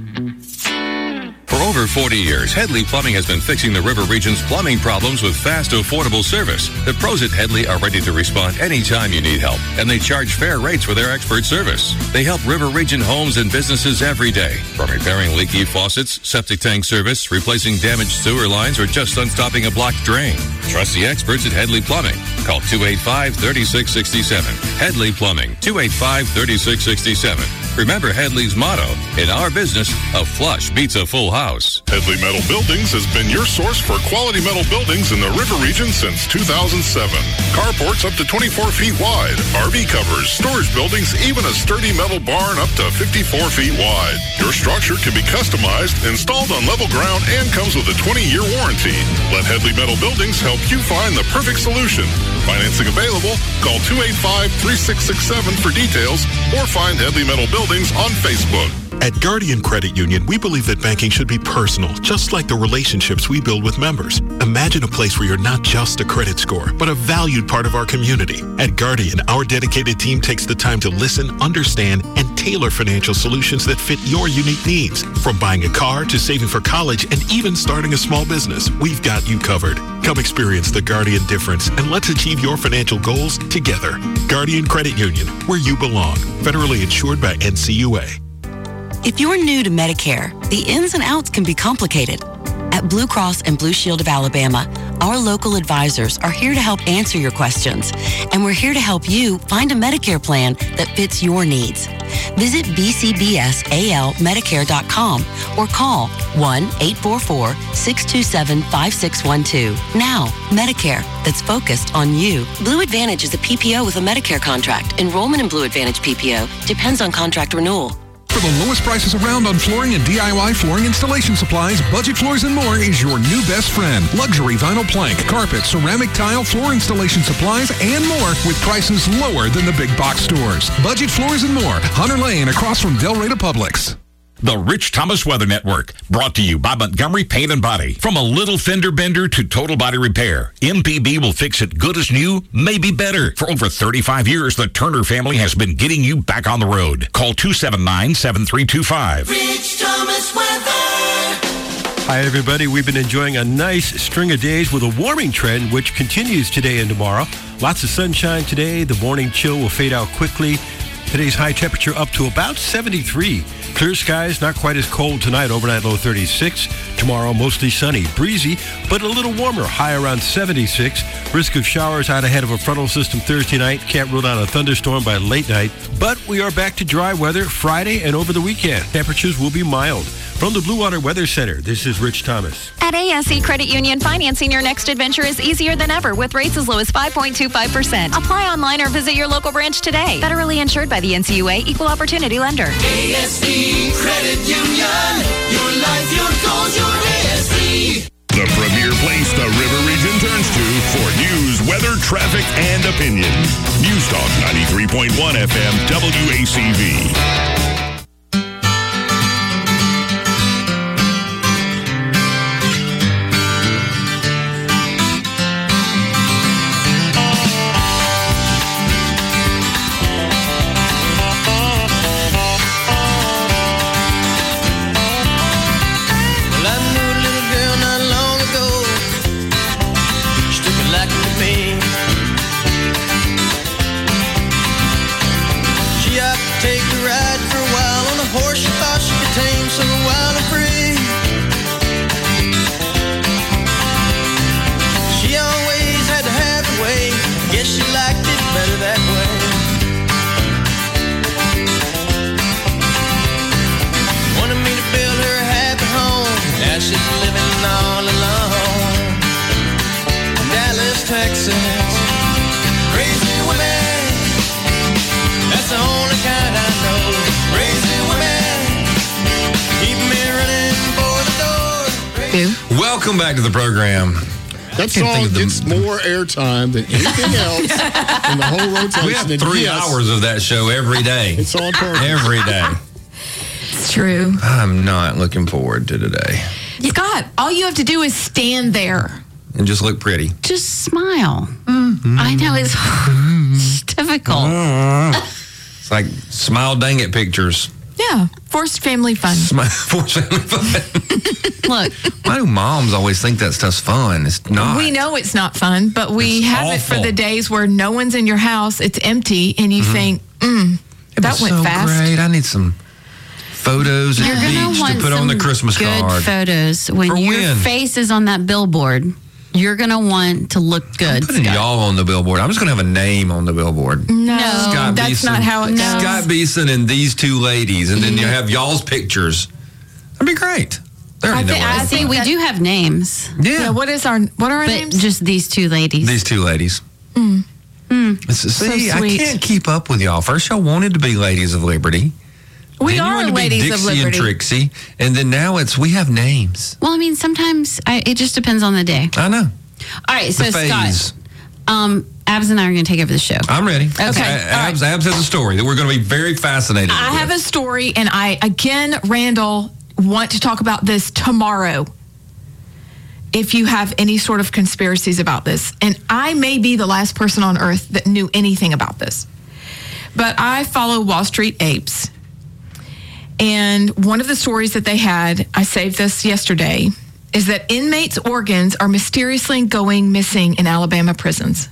For over forty years, Headley Plumbing has been fixing the River Region's plumbing problems with fast, affordable service. The pros at Headley are ready to respond anytime you need help, and they charge fair rates for their expert service. They help River Region homes and businesses every day, from repairing leaky faucets, septic tank service, replacing damaged sewer lines, or just unstopping a blocked drain. Trust the experts at Headley Plumbing. Call two eight five, three six six seven. Headley Plumbing, two eight five, three six six seven. Remember Headley's motto, in our business, a flush beats a full house. Headley Metal Buildings has been your source for quality metal buildings in the River Region since two thousand seven. Carports up to twenty-four feet wide, R V covers, storage buildings, even a sturdy metal barn up to fifty-four feet wide. Your structure can be customized, installed on level ground, and comes with a twenty-year warranty. Let Headley Metal Buildings help you find the perfect solution. Financing available. Call two eight five, three six six seven for details or find Headley Metal Buildings on Facebook. At Guardian Credit Union, we believe that banking should be personal, just like the relationships we build with members. Imagine a place where you're not just a credit score, but a valued part of our community. At Guardian, our dedicated team takes the time to listen, understand, and tailor financial solutions that fit your unique needs. From buying a car to saving for college and even starting a small business, we've got you covered. Come experience the Guardian difference and let's achieve your financial goals together. Guardian Credit Union, where you belong. Federally insured by N C U A. If you're new to Medicare, the ins and outs can be complicated. At Blue Cross and Blue Shield of Alabama, our local advisors are here to help answer your questions, and we're here to help you find a Medicare plan that fits your needs. Visit b c b s a l medicare dot com or call one eight four four, six two seven, five six one two. Now, Medicare that's focused on you. Blue Advantage is a P P O with a Medicare contract. Enrollment in Blue Advantage P P O depends on contract renewal. For the lowest prices around on flooring and D I Y flooring installation supplies, Budget Floors and More is your new best friend. Luxury vinyl plank, carpet, ceramic tile, floor installation supplies, and more with prices lower than the big box stores. Budget Floors and More, Hunter Lane across from Delrata Publix. The Rich Thomas Weather Network, brought to you by Montgomery Paint and Body. From a little fender bender to total body repair, M P B will fix it good as new, maybe better. For over thirty-five years, the Turner family has been getting you back on the road. Call two seven nine, seven three two five. Rich Thomas Weather. Hi, everybody. We've been enjoying a nice string of days with a warming trend, which continues today and tomorrow. Lots of sunshine today. The morning chill will fade out quickly. Today's high temperature up to about seventy-three. Clear skies, not quite as cold tonight. Overnight low thirty-six. Tomorrow mostly sunny, breezy, but a little warmer. High around seventy-six. Risk of showers out ahead of a frontal system Thursday night. Can't rule out a thunderstorm by late night. But we are back to dry weather Friday and over the weekend. Temperatures will be mild. From the Blue Water Weather Center, this is Rich Thomas. At A S E Credit Union, financing your next adventure is easier than ever with rates as low as five point two five percent. Apply online or visit your local branch today. Federally insured by the N C U A, Equal Opportunity Lender. A S E Credit Union. Your life, your goals, your A S E. The premier place the River Region turns to for news, weather, traffic, and opinion. News Talk ninety-three point one F M W A C V. Welcome back to the program. That song gets more airtime than anything else in the whole rotation. We have And three yes, hours of that show every day. It's on purpose. Every day. It's true. I'm not looking forward to today. Scott, all you have to do is stand there. And just look pretty. Just smile. I know it's, it's difficult. It's like smile dang it pictures. Yeah, forced family fun. Smile forced family fun. Look. Why do moms always think that stuff's fun? It's not. We know it's not fun, but we It's have awful. it for the days where no one's in your house, it's empty, and you Mhm. think, mm, It that was went so fast. great. I need some photos at You're the gonna beach want to put on the some Christmas good card. photos when For your when? face is on that billboard. You're gonna want to look good. Putting y'all on the billboard. I'm just going to have a name on the billboard. No, Scott that's Beeson, not how it goes. Scott Beeson and these two ladies, and then you have y'all's pictures. That'd be great. They already know I what I'm think we about. do have names. Yeah. What is our what are our but names? Just these two ladies. These two ladies. Mm. It's- See, So I sweet. can't keep up with y'all. First, y'all wanted to be Ladies of Liberty. We then you are wanted to be Ladies of Dixie Liberty. and Trixie, and then now it's we have names. Well, I mean, sometimes I, it just depends on the day. I know. All right, so The phase. Scott, um, Abs and I are going to take over the show. I'm ready. Okay. Abs, Abs has a story that we're going to be very fascinated I with. have a story, and I, again, Randall, want to talk about this tomorrow if you have any sort of conspiracies about this. And I may be the last person on earth that knew anything about this. But I follow Wall Street Apes. And one of the stories that they had, I saved this yesterday, is that inmates' organs are mysteriously going missing in Alabama prisons.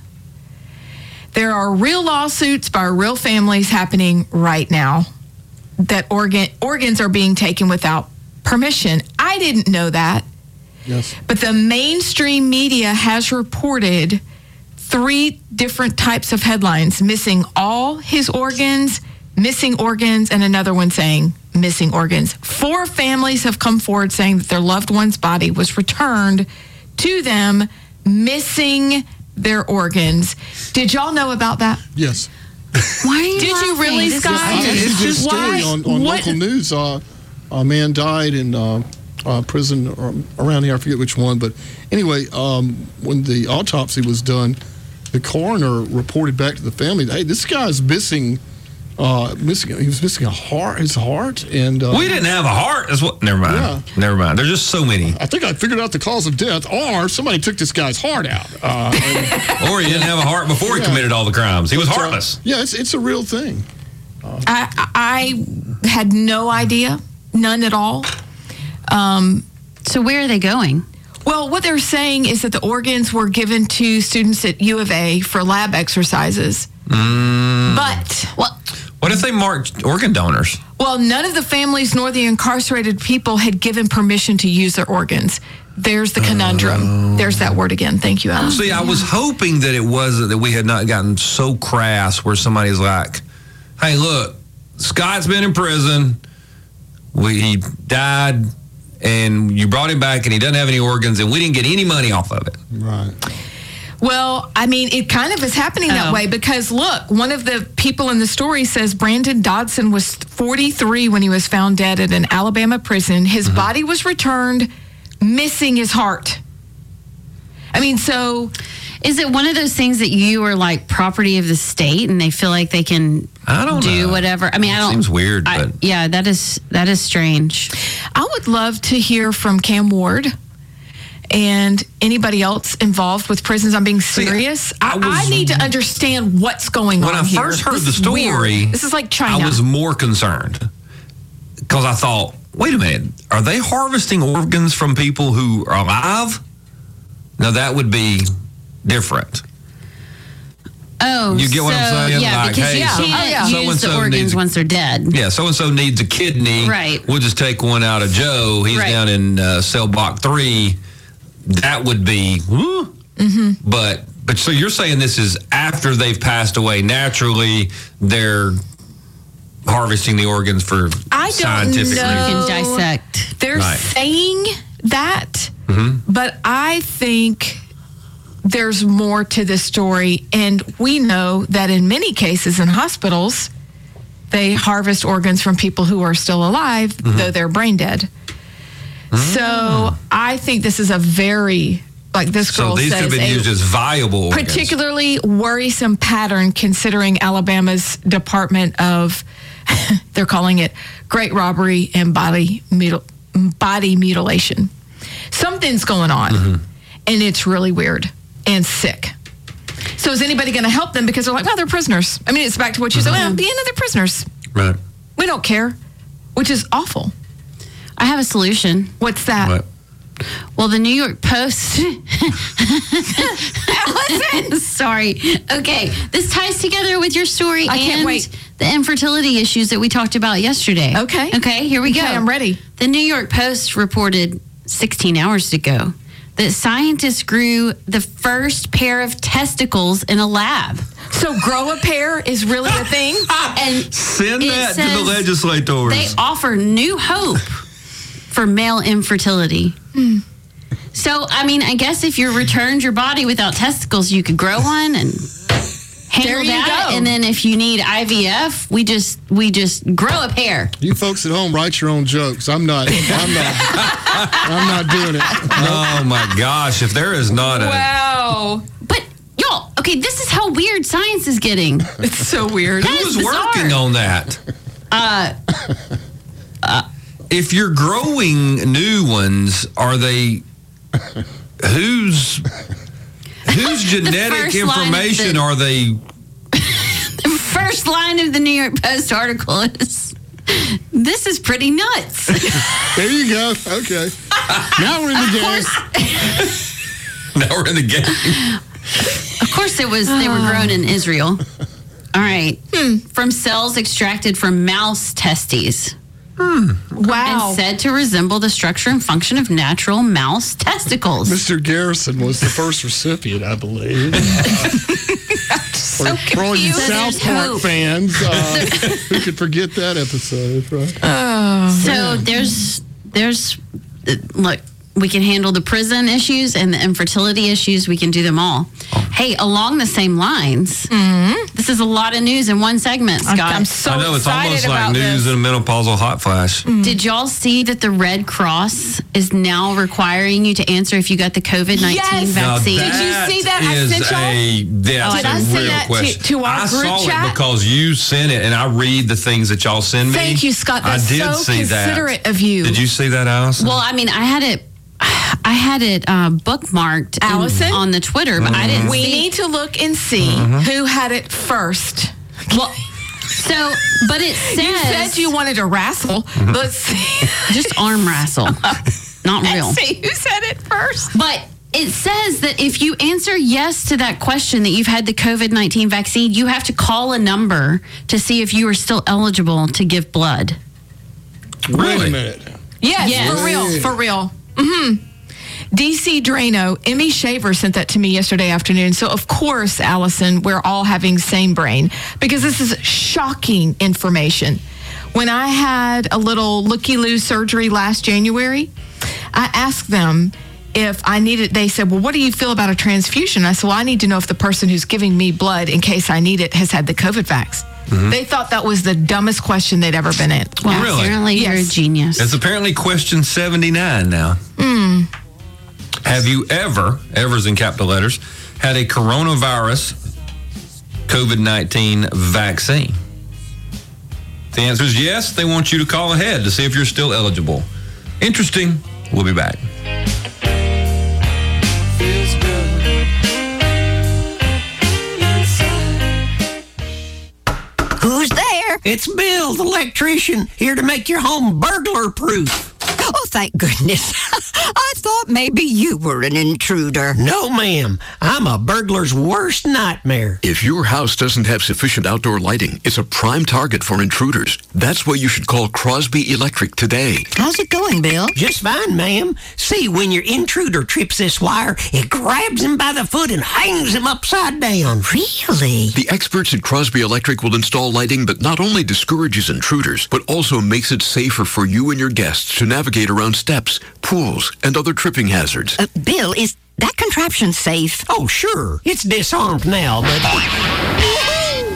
There are real lawsuits by real families happening right now that organ organs are being taken without permission. I didn't know that. Yes. But the mainstream media has reported three different types of headlines: missing all his organs, missing organs, and another one saying missing organs. Four families have come forward saying that their loved one's body was returned to them missing their organs. Did y'all know about that? Yes. Why are you Did you laughing? really, This is Scott? I serious. it's just a story Why- on, on what- local news. Uh, a man died in uh, uh, prison or around here. I forget which one, but anyway, um, when the autopsy was done, the coroner reported back to the family, "Hey, this guy's missing, uh, missing. He was missing a heart, his heart, and uh, we didn't have a heart. That's what. Never mind. Yeah. Never mind. There's just so many. I think I figured out the cause of death, or somebody took this guy's heart out. Uh, and- Or he didn't have a heart before he Yeah. committed all the crimes. He was But, uh, heartless. yeah, it's it's a real thing. I, I had no idea, none at all. Um, so where are they going? Well, what they're saying is that the organs were given to students at U of A for lab exercises. Mm. But, well, What if they marked organ donors? well, none of the families nor the incarcerated people had given permission to use their organs. There's the conundrum. There's that word again. Thank you, Alan. See, I was hoping that it wasn't that we had not gotten so crass where somebody's like, "Hey, look, Scott's been in prison. We, he died, and you brought him back, and he doesn't have any organs, and we didn't get any money off of it." Right. Well, I mean, it kind of is happening that Oh. way because look, one of the people in the story says Brandon Dodson was forty-three when he was found dead at an Alabama prison. His body was returned, missing his heart. I mean, so Is it one of those things that you are like property of the state and they feel like they can I don't do know. whatever? I mean, I don't. Seems weird, I- but yeah, that is that is strange. I would love to hear from Cam Ward and anybody else involved with prisons. I'm being serious. I, I, need to understand what's going when on I here. first heard This the is story, weird. This is like China. I was more concerned because I thought, wait a minute, are they harvesting organs from people who are alive? Now that would be different. Oh, You get what I'm so, saying? Yeah, Like, because hey, you so- can't so-and-so use the organs needs- once they're dead. Yeah, so and so needs a kidney. Right. We'll just take one out of Joe. He's Right. down in uh, cell block three. That would be. woo. Mm-hmm. But but so you're saying this is after they've passed away naturally? They're harvesting the organs for I don't scientific know. reasons. You can dissect. They're Right. saying that, Mhm. but I think there's more to this story. And we know that in many cases in hospitals, they harvest organs from people who are still alive, Mhm. though they're brain dead. So I think this is a very, like this girl So these says, could have been a used as viable organs. particularly worrisome pattern considering Alabama's Department of, they're calling it great robbery and body mutil- body mutilation. Something's going on, Mm-hmm. and it's really weird and sick. So is anybody going to help them? Because they're like, oh, they're prisoners. I mean, it's back to what you said. Well, at the end of they're prisoners. Right. We don't care, which is awful. I have a solution. What's that? What? Well, the New York Post. Sorry. Okay. This ties together with your story I and can't wait. the infertility issues that we talked about yesterday. Okay. Okay, here we Okay, go. I'm ready. The New York Post reported sixteen hours ago that scientists grew the first pair of testicles in a lab. So grow a pair is really a thing? And Send it that to says the legislators. They offer new hope for male infertility. So, I mean, I guess if you returned your body without testicles, you could grow one and handle There you that. go. And then if you need I V F, we just we just grow a pair. You folks at home, write your own jokes. I'm not. I'm not. I'm not doing it. Oh my gosh! If there is not a Wow. But y'all, okay, this is how weird science is getting. It's so weird. That who is was working bizarre. on that? Uh, If you're growing new ones, are they whose whose genetic first line of information the- are they? the first line of the New York Post article is, "This is pretty nuts." There you go. Okay. Now we're in the game. Now we're in the game. Of course, it was. They were grown in Israel. All right, Hmm. from cells extracted from mouse testes. Wow. And said to resemble the structure and function of natural mouse testicles. Mister Garrison was the first recipient, I believe. so for, for all you confused. South There's Park hope. fans, uh, who could forget that episode, right? Oh, So there's there's uh, look, we can handle the prison issues and the infertility issues. We can do them all. Hey, along the same lines, this is a lot of news in one segment, Scott. I'm, I'm so I know it's excited almost about like news this. in a menopausal hot flash. Did y'all see that the Red Cross is now requiring you to answer if you got the COVID nineteen Yes. Now vaccine? Did you see that? I is sent y'all- a, that's Did a I send real that to- question. to our I group saw chat? it because you sent it, and I read the things that y'all send me. Thank you, Scott. That's I did so see considerate that. of you. Did you see that, Allison? Well, I mean, I had it. I had it uh, bookmarked in- Allison? on the Twitter, but I didn't We see. need to look and see who had it first. Well, so, but it says You said you wanted to wrestle. Let's see. just arm wrestle, not real. Let's see who said it first. But it says that if you answer yes to that question that you've had the COVID nineteen vaccine, you have to call a number to see if you are still eligible to give blood. Wait Really? a minute. Yes, Yes. for real, for real. Mm-hmm. D C Drano, Emmy Shaver sent that to me yesterday afternoon. So, of course, Allison, we're all having same brain because this is shocking information. When I had a little looky-loo surgery last January, I asked them if I needed, they said, well, what do you feel about a transfusion? I said, well, I need to know if the person who's giving me blood in case I need it has had the COVID vax. They thought that was the dumbest question they'd ever been in. Well, Really? apparently you're a Yes. genius. It's apparently question seventy-nine now. Hmm. Have you ever, ever's in capital letters, had a coronavirus COVID nineteen vaccine? The answer is yes. They want you to call ahead to see if you're still eligible. Interesting. We'll be back. Who's there? It's Bill, the electrician, here to make your home burglar proof. Oh, thank goodness. I thought maybe you were an intruder. No, ma'am. I'm a burglar's worst nightmare. If your house doesn't have sufficient outdoor lighting, it's a prime target for intruders. That's why you should call Crosby Electric today. How's it going, Bill? Just fine, ma'am. See, when your intruder trips this wire, it grabs him by the foot and hangs him upside down. Really? The experts at Crosby Electric will install lighting that not only discourages intruders, but also makes it safer for you and your guests to navigate around steps, pools, and other tripping hazards. Uh, Bill, is that contraption safe? Oh, sure. It's disarmed now, but...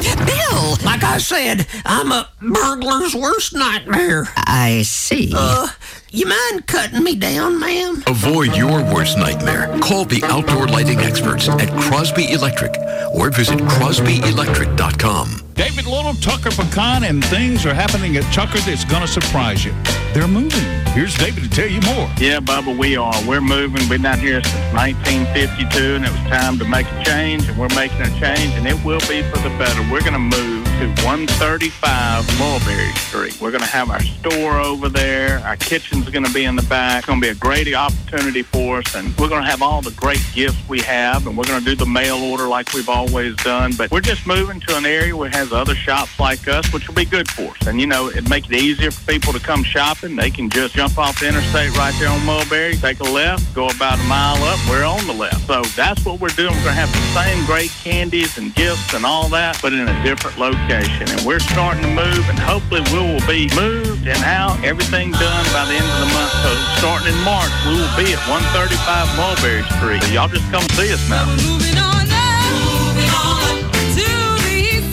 Bill! Like I said, I'm a burglar's worst nightmare. I see. Uh, you mind cutting me down, ma'am? Avoid your worst nightmare. Call the outdoor lighting experts at Crosby Electric or visit crosby electric dot com. David Little, Tucker Pecan, and things are happening at Tucker that's going to surprise you. They're moving. Here's David to tell you more. Yeah, Bubba, we are. We're moving. We've been down here since nineteen fifty-two, and it was time to make a change, and we're making a change, and it will be for the better. We're going to move to one thirty-five Mulberry Street. We're going to have our store over there. Our kitchen's going to be in the back. It's going to be a great opportunity for us, and we're going to have all the great gifts we have, and we're going to do the mail order like we've always done. But we're just moving to an area where it has other shops like us, which will be good for us. And, you know, it make it easier for people to come shopping. They can just jump off the interstate right there on Mulberry, take a left, go about a mile up. We're on the left. So that's what we're doing. We're going to have the same great candies and gifts and all that, but in a different location. And we're starting to move, and hopefully we will be moved and out, everything done by the end of the month. So starting in March, we will be at one thirty-five Mulberry Street. So y'all just come see us now. Moving on up, moving on to the east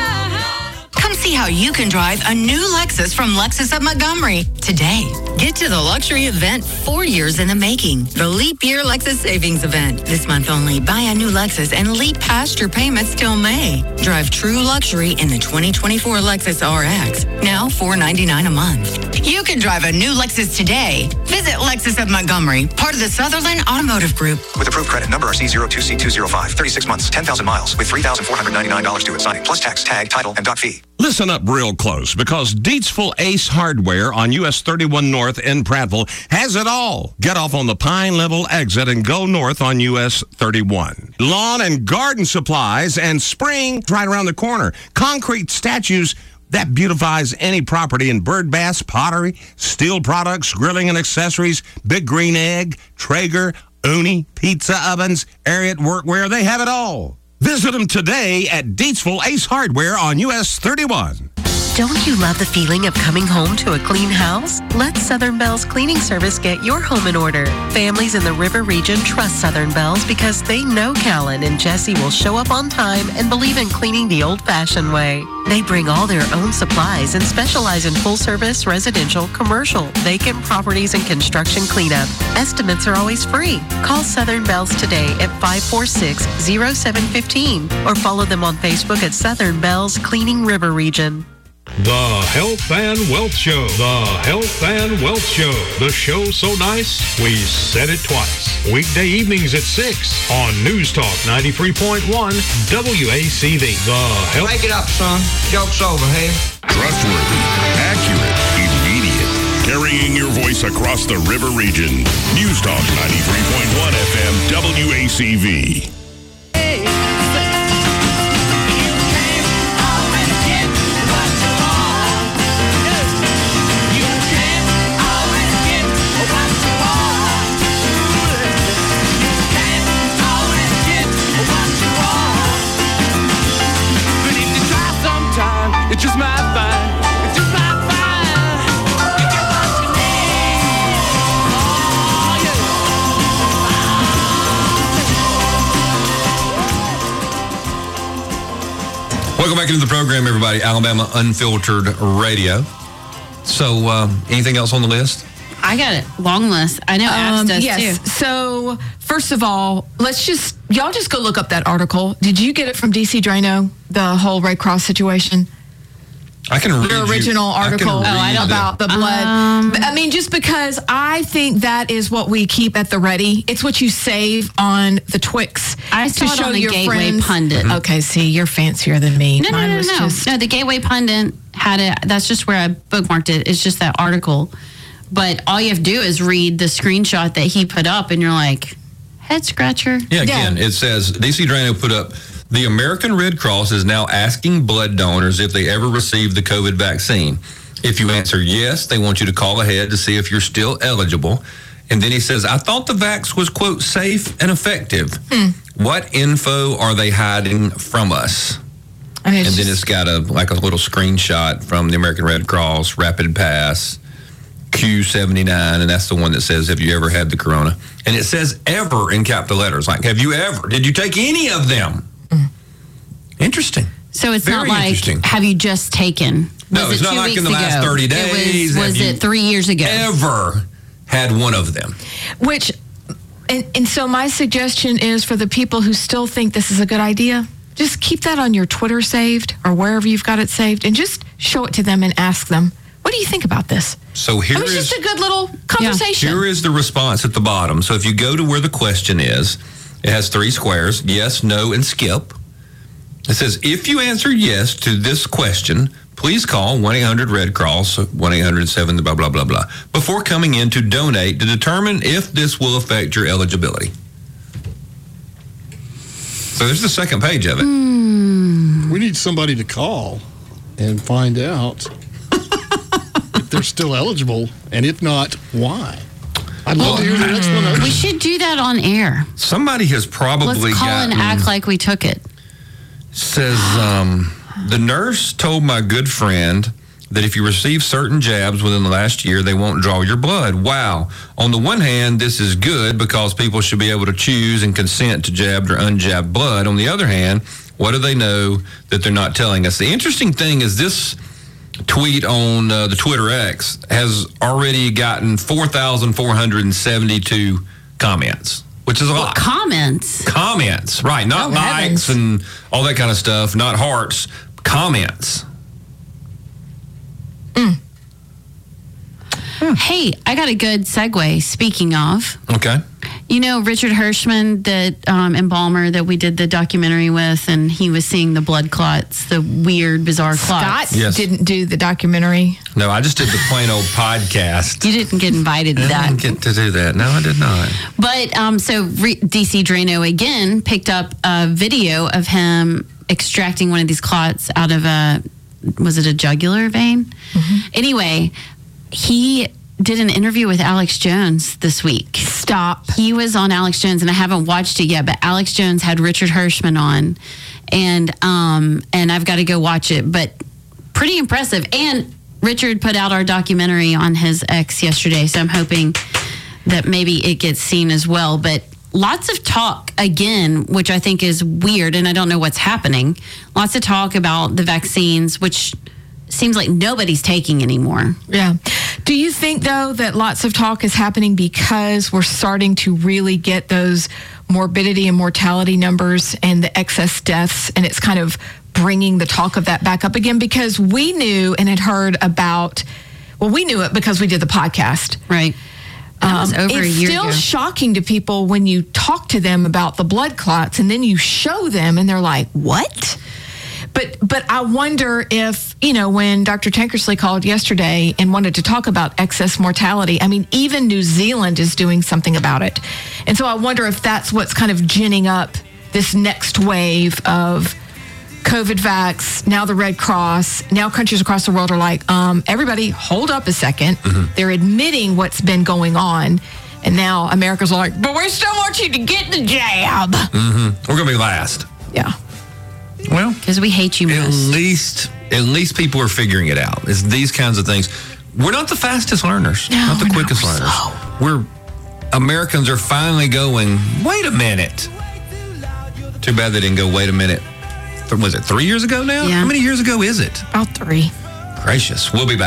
side. Come see how you can drive a new Lexus from Lexus of Montgomery today. Get to the luxury event four years in the making, the Leap Year Lexus Savings Event. This month only, buy a new Lexus and leap past your payments till May. Drive true luxury in the twenty twenty-four Lexus R X, now four ninety-nine a month. You can drive a new Lexus today. Visit Lexus of Montgomery, part of the Sutherland Automotive Group. With approved credit number R C zero two C two zero five, thirty-six months, ten thousand miles, with three thousand four hundred ninety-nine dollars due at signing, plus tax, tag, title, and dock fee. Listen up real close, because Deatsville Ace Hardware on U S thirty-one North in Prattville has it all. Get off on the Pine Level exit and go north on U S thirty-one. Lawn and garden supplies and spring right around the corner. Concrete statues that beautifies any property in bird bass, pottery, steel products, grilling and accessories, Big Green Egg, Traeger, Uni, pizza ovens, Ariat workwear. They have it all. Visit them today at Deatsville Ace Hardware on U S thirty-one. Don't you love the feeling of coming home to a clean house? Let Southern Bells Cleaning Service get your home in order. Families in the River Region trust Southern Bells because they know Callan and Jesse will show up on time and believe in cleaning the old-fashioned way. They bring all their own supplies and specialize in full-service, residential, commercial, vacant properties, and construction cleanup. Estimates are always free. Call Southern Bells today at five four six, zero seven one five or follow them on Facebook at Southern Bells Cleaning River Region. The Health and Wealth Show. The Health and Wealth Show. The show so nice, we said it twice. Weekday evenings at six on News Talk ninety-three point one W A C V. The Health... Wake it up, son. Joke's over, hey? Trustworthy, accurate, immediate. Carrying your voice across the river region. News Talk ninety-three point one F M W A C V. It's just my fine. It's just my fine. You get what you need. Oh, yeah. Welcome back into the program, everybody. Alabama Unfiltered Radio. So, um, anything else on the list? I got it. Long list. I know Abs Um, does yes. too. So, first of all, let's just, y'all just go look up that article. Did you get it from D C Drano, the whole Red Cross situation? I can read Your original you, article I can read oh, about the blood. Um, I mean, just because I think that is what we keep at the ready. It's what you save on the Twix. I saw to it show on the your Gateway friends. Pundit. Okay, see, you're fancier than me. No, no, Mine no, was no. just- No, the Gateway Pundit had it. That's just where I bookmarked it. It's just that article. But all you have to do is read the screenshot that he put up, and you're like, head scratcher. Yeah, again, it says D C Drano put up, the American Red Cross is now asking blood donors if they ever received the COVID vaccine. If you answer yes, they want you to call ahead to see if you're still eligible. And then he says, I thought the vax was, quote, safe and effective. Hmm. What info are they hiding from us? I mean, and it's then just- it's got a like a little screenshot from the American Red Cross, Rapid Pass, Q seventy-nine, and that's the one that says, have you ever had the corona? And it says ever in capital letters. Like, have you ever? Did you take any of them? Interesting. So it's Very not like, interesting. have you just taken? No, Was it's it not two like weeks in the last ago? thirty It days. was was have it you three years ago? Ever had one of them? Which, and, and so my suggestion is for the people who still think this is a good idea, just keep that on your Twitter saved or wherever you've got it saved and just show it to them and ask them, what do you think about this? So here I mean, it's is just a good little conversation. Here is the response at the bottom. So if you go to where the question is, it has three squares: yes, no, and skip. It says, if you answered yes to this question, please call one eight hundred red cross, one eight hundred seven, blah, blah, blah, blah, before coming in to donate to determine if this will affect your eligibility. So there's the second page of it. Mm. We need somebody to call and find out if they're still eligible, and if not, why. I'd love to hear the explanation. We should do that on air. Somebody has probably Let's call gotten, and act like we took it. Says, um, the nurse told my good friend that if you receive certain jabs within the last year, they won't draw your blood. Wow. On the one hand, this is good because people should be able to choose and consent to jabbed or unjabbed blood. On the other hand, what do they know that they're not telling us? The interesting thing is this tweet on uh, the Twitter X has already gotten four thousand four hundred seventy-two comments, which is a lot. Comments? Comments, right. Not Oh, likes heavens. and all that kind of stuff, not hearts, comments. Hey, I got a good segue. Speaking of, Okay. you know Richard Hirschman, that um, embalmer that we did the documentary with, and he was seeing the blood clots, the weird, bizarre Scott clots. Yes. didn't do the documentary. No, I just did the plain old podcast. You didn't get invited to I that. didn't get to do that. No, I did not. But um, so Re- D C Drano again picked up a video of him extracting one of these clots out of a, was it a jugular vein? Anyway, he did an interview with Alex Jones this week. Stop. He was on Alex Jones, and I haven't watched it yet, but Alex Jones had Richard Hirschman on, and um, and I've got to go watch it. But pretty impressive. And Richard put out our documentary on his X yesterday, so I'm hoping that maybe it gets seen as well. But lots of talk again, which I think is weird, and I don't know what's happening. Lots of talk about the vaccines, which seems like nobody's taking anymore. Yeah. Do you think, though, that lots of talk is happening because we're starting to really get those morbidity and mortality numbers and the excess deaths, and it's kind of bringing the talk of that back up again? Because we knew and had heard about, well, we knew it because we did the podcast. Right. That was over it's a year still ago. shocking to people when you talk to them about the blood clots and then you show them and they're like, what? But but I wonder if, you know, when Doctor Tankersley called yesterday and wanted to talk about excess mortality, I mean, even New Zealand is doing something about it. And so I wonder if that's what's kind of ginning up this next wave of COVID vax, now the Red Cross, now countries across the world are like, um, everybody hold up a second. Mm-hmm. They're admitting what's been going on. And now America's like, but we still want you to get the jab. Mm-hmm. We're going to be last. Yeah. Well, because we hate you at most. least, at least people are figuring it out. It's these kinds of things. We're not the fastest learners, No, not the we're not. quickest We're learners. We're Americans are finally going, wait a minute. Too bad they didn't go, wait a minute. Was it three years ago now? Yeah. How many years ago is it? About three. Gracious. We'll be back.